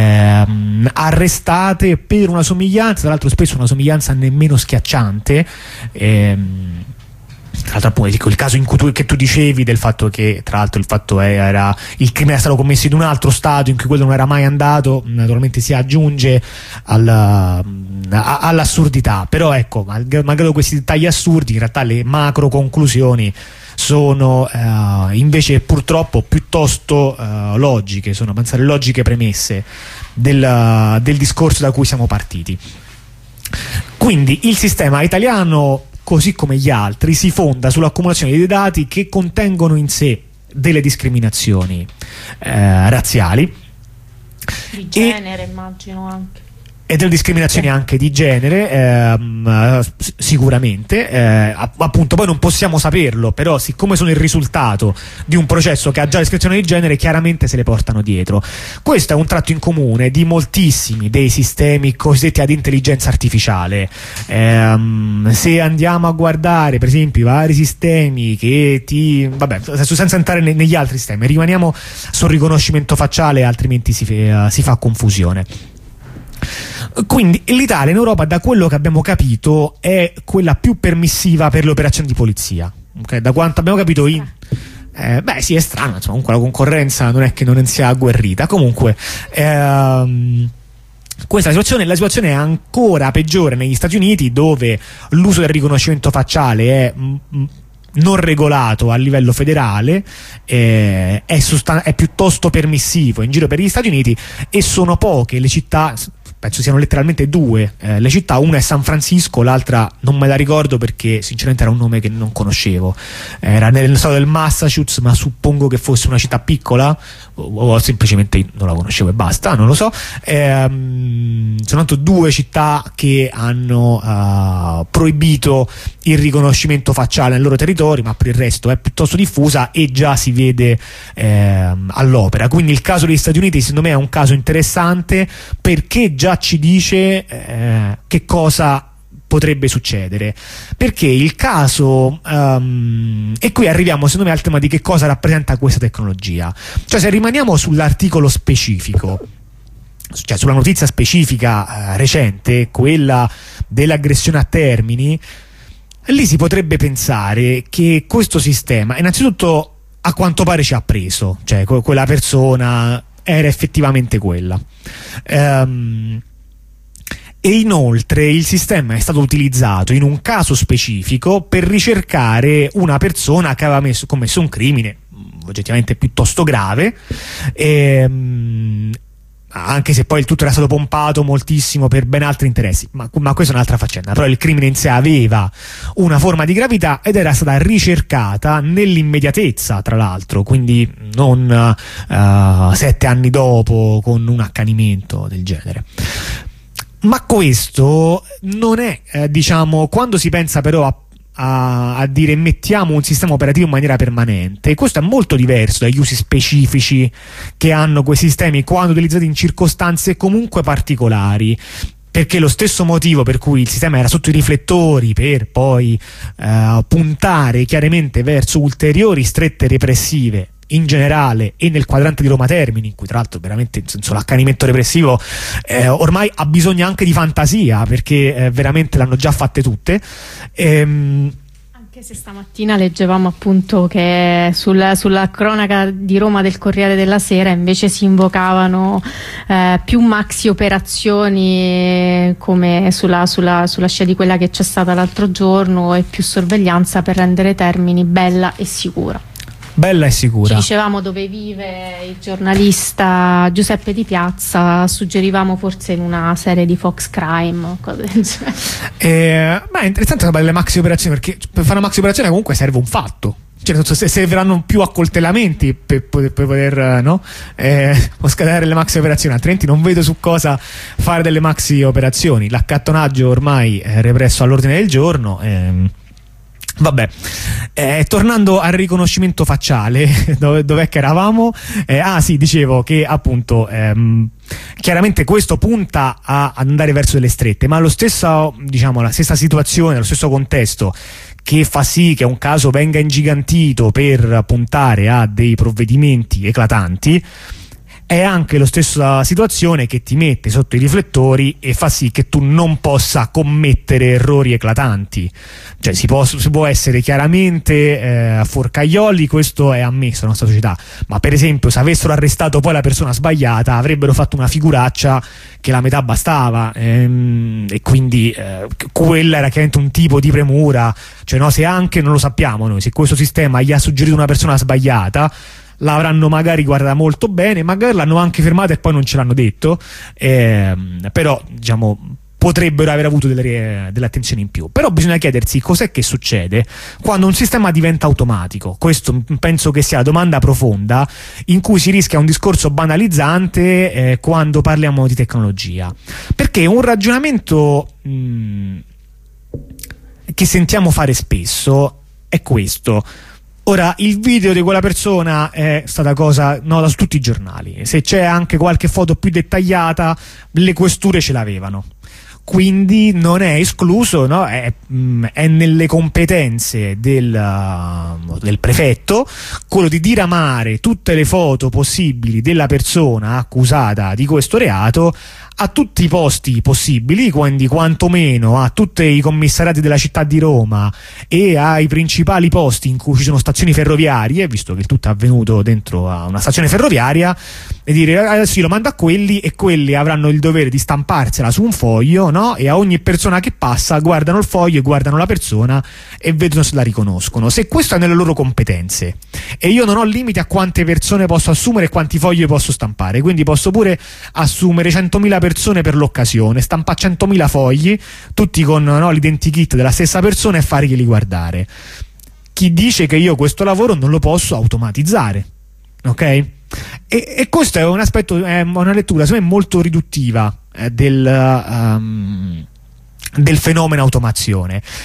arrestate per una somiglianza, tra l'altro spesso una somiglianza nemmeno schiacciante. Tra l'altro, appunto, il caso in cui che tu dicevi, del fatto che tra l'altro il crimine era stato commesso in un altro stato in cui quello non era mai andato, naturalmente si aggiunge all'assurdità. Però ecco, malgrado questi dettagli assurdi, in realtà le macro conclusioni sono invece purtroppo piuttosto logiche, sono pensare logiche premesse del discorso da cui siamo partiti. Quindi il sistema italiano, così come gli altri, si fonda sull'accumulazione di dati che contengono in sé delle discriminazioni razziali, di genere, immagino anche, e delle discriminazioni anche di genere, sicuramente, appunto. Poi non possiamo saperlo, però siccome sono il risultato di un processo che ha già descrizione di genere, chiaramente se le portano dietro. Questo è un tratto in comune di moltissimi dei sistemi cosiddetti ad intelligenza artificiale. Se andiamo a guardare per esempio i vari sistemi che senza entrare negli altri sistemi, rimaniamo sul riconoscimento facciale, altrimenti si fa confusione. Quindi l'Italia in Europa, da quello che abbiamo capito, è quella più permissiva per le operazioni di polizia. Okay? Da quanto abbiamo capito sì, è strano, insomma, comunque la concorrenza non è che non sia agguerrita. Comunque questa la situazione è ancora peggiore negli Stati Uniti, dove l'uso del riconoscimento facciale è non regolato a livello federale, è piuttosto permissivo in giro per gli Stati Uniti, e sono poche le città, penso siano letteralmente due le città, una è San Francisco, l'altra non me la ricordo perché sinceramente era un nome che non conoscevo, era nel stato del Massachusetts, ma suppongo che fosse una città piccola o semplicemente non la conoscevo e basta, non lo so. Sono tanto due città che hanno proibito il riconoscimento facciale nel loro territorio, ma per il resto è piuttosto diffusa e già si vede all'opera. Quindi il caso degli Stati Uniti secondo me è un caso interessante, perché già ci dice che cosa potrebbe succedere? Perché il caso, e qui arriviamo secondo me al tema di che cosa rappresenta questa tecnologia. Cioè, se rimaniamo sull'articolo specifico, cioè sulla notizia specifica recente, quella dell'aggressione a Termini, lì si potrebbe pensare che questo sistema innanzitutto a quanto pare ci ha preso, cioè quella persona era effettivamente quella, e inoltre il sistema è stato utilizzato in un caso specifico per ricercare una persona che aveva commesso un crimine oggettivamente piuttosto grave, anche se poi il tutto era stato pompato moltissimo per ben altri interessi, ma questa è un'altra faccenda. Però il crimine in sé aveva una forma di gravità ed era stata ricercata nell'immediatezza, tra l'altro, quindi non 7 anni dopo con un accanimento del genere. Ma questo non è, diciamo, quando si pensa però a dire mettiamo un sistema operativo in maniera permanente, questo è molto diverso dagli usi specifici che hanno quei sistemi quando utilizzati in circostanze comunque particolari, perché lo stesso motivo per cui il sistema era sotto i riflettori per poi puntare chiaramente verso ulteriori strette repressive in generale e nel quadrante di Roma Termini, in cui tra l'altro veramente, in senso, l'accanimento repressivo ormai ha bisogno anche di fantasia, perché veramente l'hanno già fatte tutte. Anche se stamattina leggevamo appunto che sulla cronaca di Roma del Corriere della Sera invece si invocavano più maxi operazioni, come sulla scia di quella che c'è stata l'altro giorno, e più sorveglianza per rendere Termini bella e sicura. Bella e sicura. Ci dicevamo dove vive il giornalista Giuseppe Di Piazza, suggerivamo forse in una serie di Fox Crime, cose del genere. Ma è interessante parlare delle maxi operazioni, perché per fare una maxi operazione comunque serve un fatto. Cioè, se serviranno più accoltellamenti per poter scatenare le maxi operazioni, altrimenti non vedo su cosa fare delle maxi operazioni. L'accattonaggio ormai è represso all'ordine del giorno. Vabbè, tornando al riconoscimento facciale, dov'è che eravamo? Sì, dicevo che appunto chiaramente questo punta ad andare verso delle strette, ma lo stesso, diciamo, la stessa situazione, lo stesso contesto che fa sì che un caso venga ingigantito per puntare a dei provvedimenti eclatanti, è anche la stessa situazione che ti mette sotto i riflettori e fa sì che tu non possa commettere errori eclatanti. Cioè si può essere chiaramente forcaioli, questo è ammesso nella nostra società, ma per esempio se avessero arrestato poi la persona sbagliata avrebbero fatto una figuraccia che la metà bastava, e quindi quella era chiaramente un tipo di premura. Cioè, no, se anche, non lo sappiamo noi, se questo sistema gli ha suggerito una persona sbagliata, l'avranno magari guardata molto bene, magari l'hanno anche fermata e poi non ce l'hanno detto, però diciamo potrebbero aver avuto delle attenzioni in più. Però bisogna chiedersi cos'è che succede quando un sistema diventa automatico. Questo penso che sia la domanda profonda in cui si rischia un discorso banalizzante quando parliamo di tecnologia, perché un ragionamento che sentiamo fare spesso è questo. Ora, il video di quella persona è stata cosa nota su tutti i giornali, se c'è anche qualche foto più dettagliata le questure ce l'avevano, quindi non è escluso, no? È nelle competenze del prefetto quello di diramare tutte le foto possibili della persona accusata di questo reato a tutti i posti possibili, quindi quantomeno a tutti i commissariati della città di Roma e ai principali posti in cui ci sono stazioni ferroviarie, visto che il tutto è avvenuto dentro a una stazione ferroviaria, e dire adesso io lo mando a quelli e quelli avranno il dovere di stamparsela su un foglio, no? E a ogni persona che passa guardano il foglio e guardano la persona e vedono se la riconoscono. Se questo è nelle loro competenze e io non ho limiti a quante persone posso assumere e quanti fogli posso stampare, quindi posso pure assumere 100.000 persone per l'occasione, stampare 100.000 fogli tutti con, no, l'identikit della stessa persona e farglieli guardare. Chi dice che io questo lavoro non lo posso automatizzare, ok? E questo è un aspetto, è una lettura secondo me molto riduttiva del fenomeno automazione.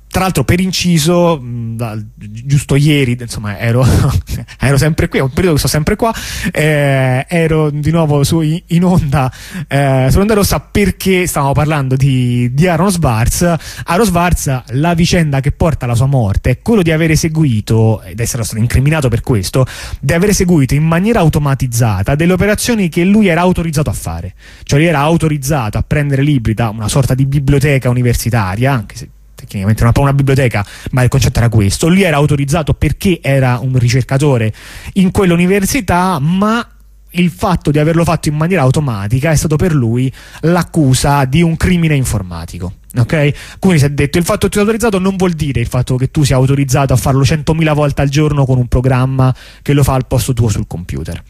Tra l'altro, per inciso, giusto ieri, insomma, ero sempre qui, è un periodo che sto sempre qua, ero di nuovo in onda sull'Onda Rossa, perché stavamo parlando di Aaron Swartz. Aaron Swartz, la vicenda che porta alla sua morte è quello di avere seguito, ed essere stato incriminato per questo, di avere seguito in maniera automatizzata delle operazioni che lui era autorizzato a fare. Cioè lui era autorizzato a prendere libri da una sorta di biblioteca universitaria, anche se tecnicamente non è una biblioteca, ma il concetto era questo. Lui era autorizzato perché era un ricercatore in quell'università, ma il fatto di averlo fatto in maniera automatica è stato per lui l'accusa di un crimine informatico. Ok? Quindi si è detto: il fatto che tu sia autorizzato non vuol dire il fatto che tu sia autorizzato a farlo 100.000 volte al giorno con un programma che lo fa al posto tuo sul computer.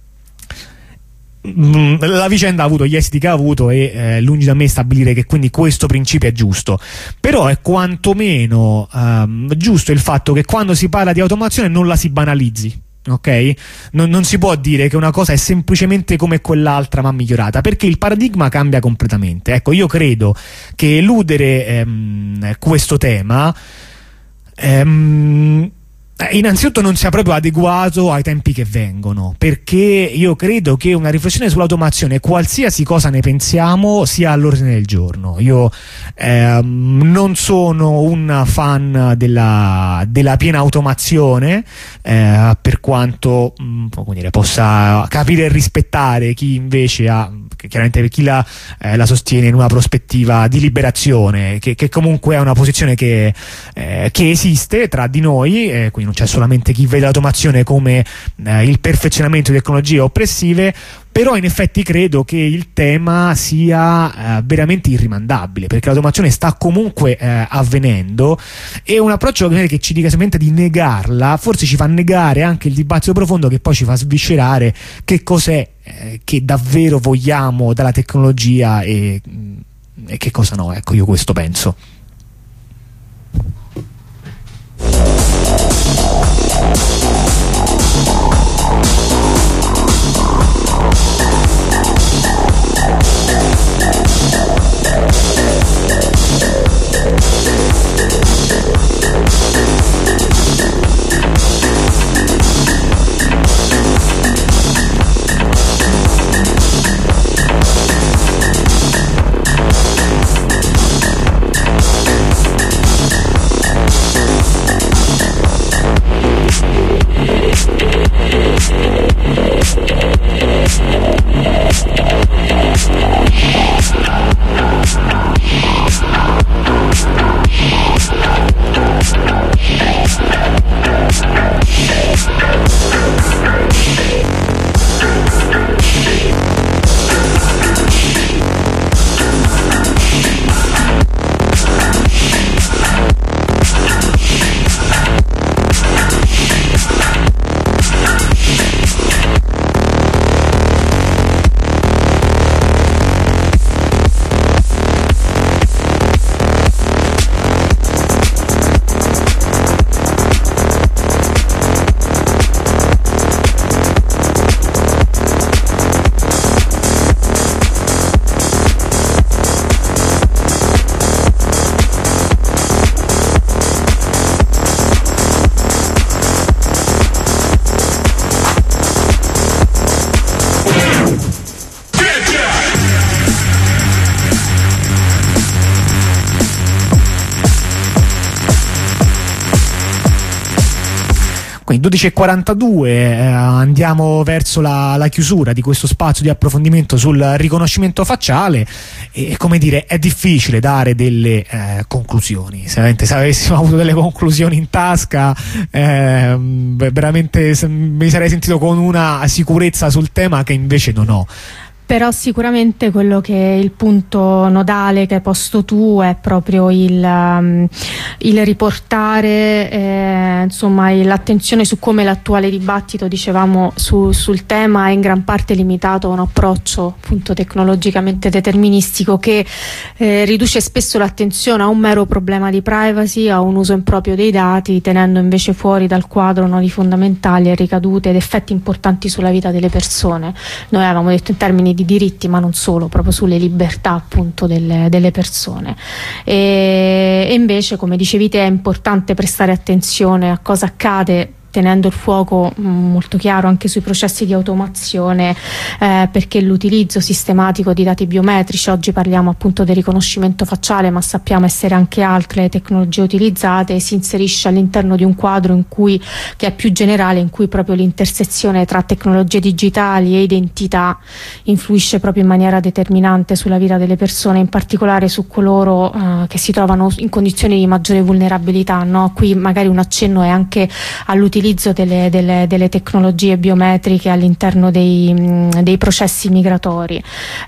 La vicenda ha avuto gli esiti che ha avuto, e lungi da me stabilire che quindi questo principio è giusto, però è quantomeno giusto il fatto che quando si parla di automazione non la si banalizzi. Ok? Non si può dire che una cosa è semplicemente come quell'altra ma migliorata, perché il paradigma cambia completamente. Ecco, io credo che eludere questo tema innanzitutto non sia proprio adeguato ai tempi che vengono, perché io credo che una riflessione sull'automazione, qualsiasi cosa ne pensiamo, sia all'ordine del giorno. Io non sono un fan della piena automazione, per quanto come dire, possa capire e rispettare chi invece ha, chiaramente chi la sostiene in una prospettiva di liberazione, che comunque è una posizione che esiste tra di noi, quindi non c'è solamente chi vede l'automazione come il perfezionamento di tecnologie oppressive. Però in effetti credo che il tema sia veramente irrimandabile, perché l'automazione sta comunque avvenendo, e un approccio che ci dica semplicemente di negarla forse ci fa negare anche il dibattito profondo, che poi ci fa sviscerare che cos'è che davvero vogliamo dalla tecnologia e che cosa no. Ecco, io questo penso. Quindi 12:42, andiamo verso la chiusura di questo spazio di approfondimento sul riconoscimento facciale, e come dire, è difficile dare delle conclusioni. Se avessimo avuto delle conclusioni in tasca, veramente mi sarei sentito con una sicurezza sul tema che invece non ho. Però sicuramente quello che è il punto nodale che hai posto tu è proprio il riportare insomma l'attenzione su come l'attuale dibattito, dicevamo, sul tema è in gran parte limitato a un approccio appunto tecnologicamente deterministico che riduce spesso l'attenzione a un mero problema di privacy, a un uso improprio dei dati, tenendo invece fuori dal quadro nodi fondamentali e ricadute ed effetti importanti sulla vita delle persone. Noi avevamo detto in termini di diritti, ma non solo, proprio sulle libertà appunto delle persone, e invece, come dicevi te, è importante prestare attenzione a cosa accade, tenendo il fuoco molto chiaro anche sui processi di automazione, perché l'utilizzo sistematico di dati biometrici, oggi parliamo appunto del riconoscimento facciale, ma sappiamo essere anche altre le tecnologie utilizzate, si inserisce all'interno di un quadro che è più generale, in cui proprio l'intersezione tra tecnologie digitali e identità influisce proprio in maniera determinante sulla vita delle persone, in particolare su coloro che si trovano in condizioni di maggiore vulnerabilità, no? Qui magari un accenno è anche all'utilizzo delle tecnologie biometriche all'interno dei processi migratori,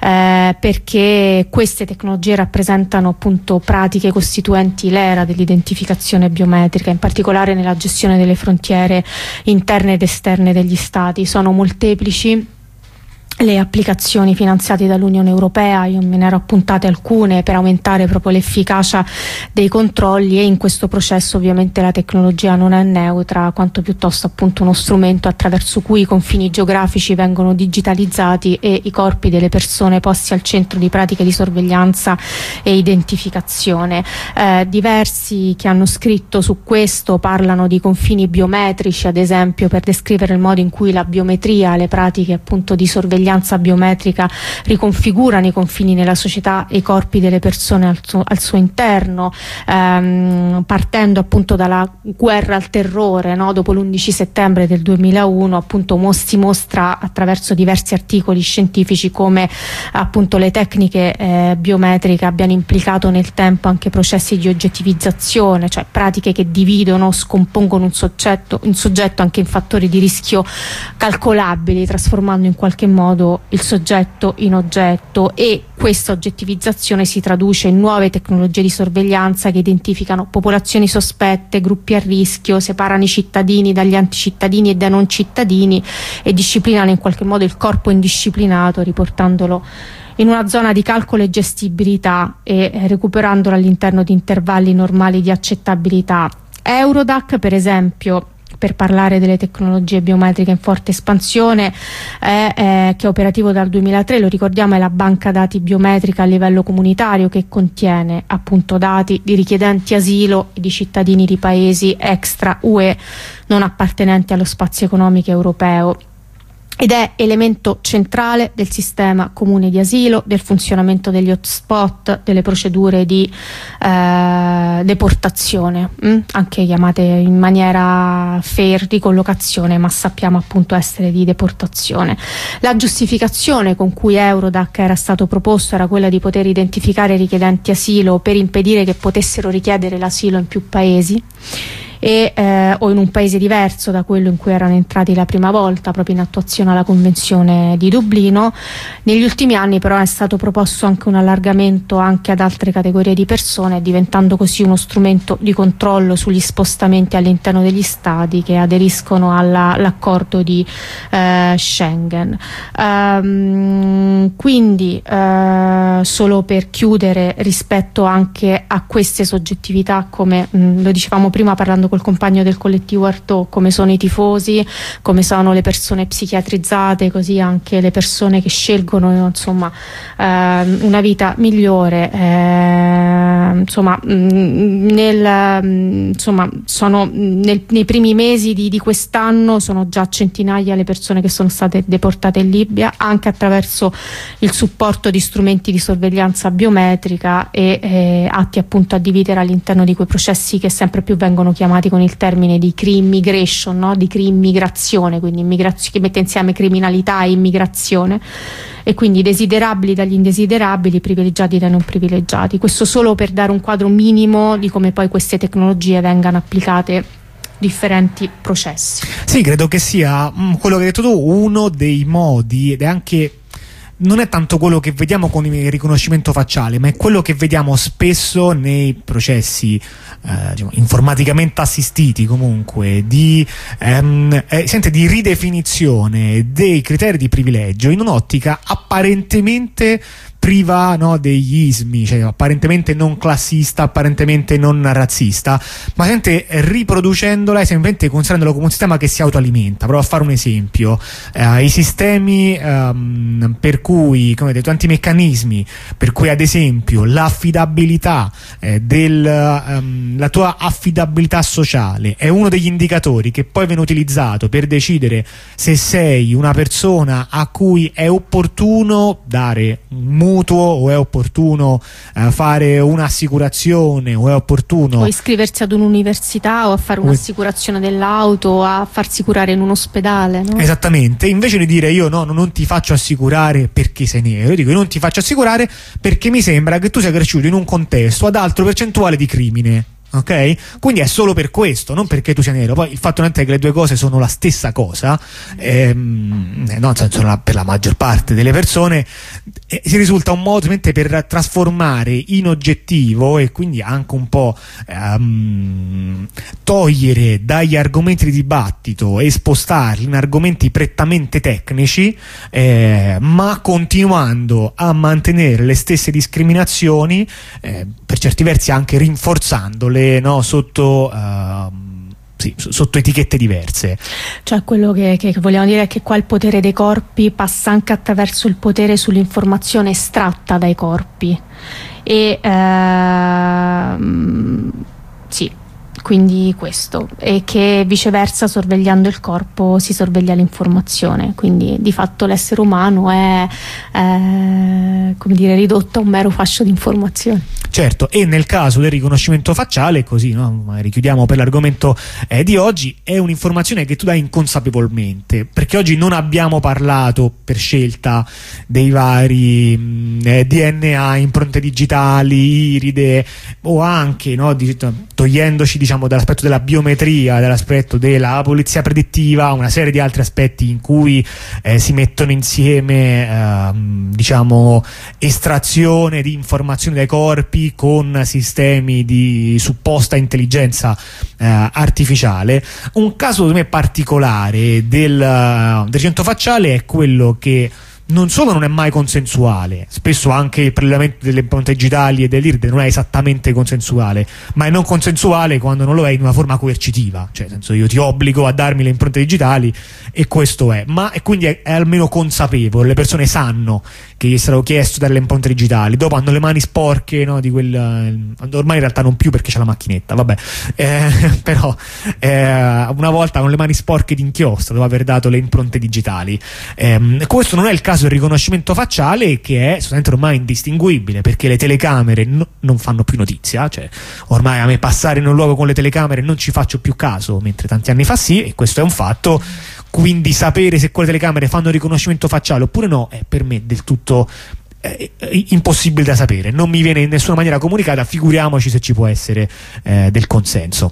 perché queste tecnologie rappresentano appunto pratiche costituenti l'era dell'identificazione biometrica, in particolare nella gestione delle frontiere interne ed esterne degli Stati. Sono molteplici le applicazioni finanziate dall'Unione Europea, io me ne ero appuntate alcune per aumentare proprio l'efficacia dei controlli, e in questo processo ovviamente la tecnologia non è neutra, quanto piuttosto appunto uno strumento attraverso cui i confini geografici vengono digitalizzati e i corpi delle persone posti al centro di pratiche di sorveglianza e identificazione. Diversi che hanno scritto su questo parlano di confini biometrici, ad esempio, per descrivere il modo in cui la biometria, le pratiche appunto di sorveglianza biometrica riconfigurano i confini nella società e i corpi delle persone al suo interno, partendo appunto dalla guerra al terrore, no? Dopo l'11 settembre del 2001 appunto si mostra attraverso diversi articoli scientifici come appunto le tecniche biometriche abbiano implicato nel tempo anche processi di oggettivizzazione, cioè pratiche che dividono, scompongono un soggetto anche in fattori di rischio calcolabili, trasformando in qualche modo il soggetto in oggetto, e questa oggettivizzazione si traduce in nuove tecnologie di sorveglianza che identificano popolazioni sospette, gruppi a rischio, separano i cittadini dagli anticittadini e dai non cittadini e disciplinano in qualche modo il corpo indisciplinato, riportandolo in una zona di calcolo e gestibilità e recuperandolo all'interno di intervalli normali di accettabilità. Eurodac, per esempio, per parlare delle tecnologie biometriche in forte espansione, che è operativo dal 2003, lo ricordiamo, è la banca dati biometrica a livello comunitario che contiene appunto dati di richiedenti asilo e di cittadini di paesi extra UE non appartenenti allo spazio economico europeo, ed è elemento centrale del sistema comune di asilo, del funzionamento degli hotspot, delle procedure di deportazione, anche chiamate in maniera fair di collocazione, ma sappiamo appunto essere di deportazione. La giustificazione con cui Eurodac era stato proposto era quella di poter identificare i richiedenti asilo per impedire che potessero richiedere l'asilo in più paesi o in un paese diverso da quello in cui erano entrati la prima volta, proprio in attuazione alla Convenzione di Dublino. Negli ultimi anni però è stato proposto anche un allargamento anche ad altre categorie di persone, diventando così uno strumento di controllo sugli spostamenti all'interno degli Stati che aderiscono all'accordo di Schengen. Quindi solo per chiudere, rispetto anche a queste soggettività, come lo dicevamo prima parlando col compagno del collettivo Artaud, come sono i tifosi, come sono le persone psichiatrizzate, così anche le persone che scelgono insomma una vita migliore, sono nei primi mesi di quest'anno sono già centinaia le persone che sono state deportate in Libia, anche attraverso il supporto di strumenti di sorveglianza biometrica e atti appunto a dividere all'interno di quei processi che sempre più vengono chiamati con il termine di crime migration, no? Di crime migrazione, quindi che mette insieme criminalità e immigrazione, e quindi desiderabili dagli indesiderabili, privilegiati dai non privilegiati. Questo solo per dare un quadro minimo di come poi queste tecnologie vengano applicate differenti processi. Sì, credo che sia quello che hai detto tu, uno dei modi, ed è anche, non è tanto quello che vediamo con il riconoscimento facciale, ma è quello che vediamo spesso nei processi informaticamente assistiti, comunque di ridefinizione dei criteri di privilegio in un'ottica apparentemente priva, no, degli ismi, cioè apparentemente non classista, apparentemente non razzista, ma sempre riproducendola e semplicemente considerandolo come un sistema che si autoalimenta. Provo a fare un esempio: i sistemi per cui, come detto, tanti meccanismi per cui ad esempio l'affidabilità la tua affidabilità sociale è uno degli indicatori che poi viene utilizzato per decidere se sei una persona a cui è opportuno dare un mutuo, o è opportuno fare un'assicurazione, o è opportuno iscriversi ad un'università, o a fare un'assicurazione dell'auto, o a farsi curare in un ospedale, no? Esattamente. Invece di dire io non ti faccio assicurare perché sei nero, io dico io non ti faccio assicurare perché mi sembra che tu sia cresciuto in un contesto ad alto percentuale di crimine. Ok? Quindi è solo per questo, non perché tu sia nero. Poi il fatto è che le due cose sono la stessa cosa, no, nel senso, per la maggior parte delle persone si risulta un modo per trasformare in oggettivo, e quindi anche un po' togliere dagli argomenti di dibattito e spostarli in argomenti prettamente tecnici, ma continuando a mantenere le stesse discriminazioni, per certi versi anche rinforzandole, no, sotto etichette diverse. Cioè quello che vogliamo dire è che qua il potere dei corpi passa anche attraverso il potere sull'informazione estratta dai corpi, e sì, quindi questo, e che viceversa, sorvegliando il corpo si sorveglia l'informazione, quindi di fatto l'essere umano è come dire, ridotto a un mero fascio di informazioni. Certo, e nel caso del riconoscimento facciale, così, no, richiudiamo per l'argomento di oggi, è un'informazione che tu dai inconsapevolmente, perché oggi non abbiamo parlato per scelta dei vari DNA, impronte digitali, iride, o anche, no, togliendoci, diciamo, dall'aspetto della biometria, dall'aspetto della polizia predittiva, una serie di altri aspetti in cui si mettono insieme diciamo estrazione di informazioni dai corpi con sistemi di supposta intelligenza artificiale. Un caso secondo me particolare del recinto facciale è quello che non solo non è mai consensuale, spesso anche il prelevamento delle impronte digitali e dell'iride non è esattamente consensuale, ma è non consensuale quando non lo è in una forma coercitiva, cioè nel senso io ti obbligo a darmi le impronte digitali e questo è, ma e quindi è almeno consapevole, le persone sanno che gli sarà chiesto dare le impronte digitali, dopo hanno le mani sporche, no, di quel, ormai in realtà non più perché c'è la macchinetta, vabbè, però una volta con le mani sporche di inchiostro dopo aver dato le impronte digitali. Questo non è il caso del riconoscimento facciale, che è sostanzialmente ormai indistinguibile, perché le telecamere non fanno più notizia, cioè ormai a me passare in un luogo con le telecamere non ci faccio più caso, mentre tanti anni fa sì, e questo è un fatto. Quindi sapere se quelle telecamere fanno riconoscimento facciale oppure no è per me del tutto impossibile da sapere, non mi viene in nessuna maniera comunicata, figuriamoci se ci può essere del consenso.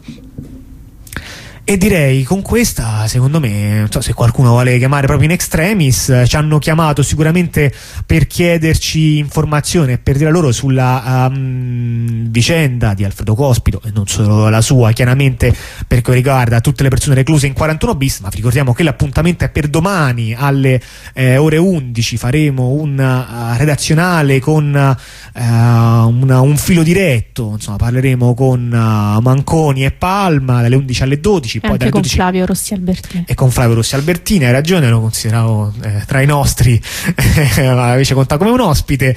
E direi con questa, secondo me, non so se qualcuno vuole chiamare proprio in extremis, ci hanno chiamato sicuramente per chiederci informazioni e per dire loro sulla vicenda di Alfredo Cospito, e non solo la sua, chiaramente, perché riguarda tutte le persone recluse in 41 bis, ma ricordiamo che l'appuntamento è per domani alle ore 11, faremo un redazionale con un filo diretto, insomma parleremo con Manconi e Palma dalle 11 alle 12. E anche con Flavio Rossi Albertini. E con Flavio Rossi Albertini, hai ragione, lo consideravo tra i nostri, ma invece conta come un ospite,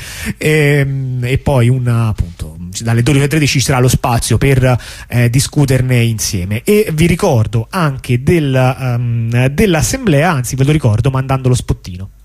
e poi appunto dalle 12 alle 13 ci sarà lo spazio per discuterne insieme. E vi ricordo anche dell'assemblea, anzi ve lo ricordo mandando lo spottino.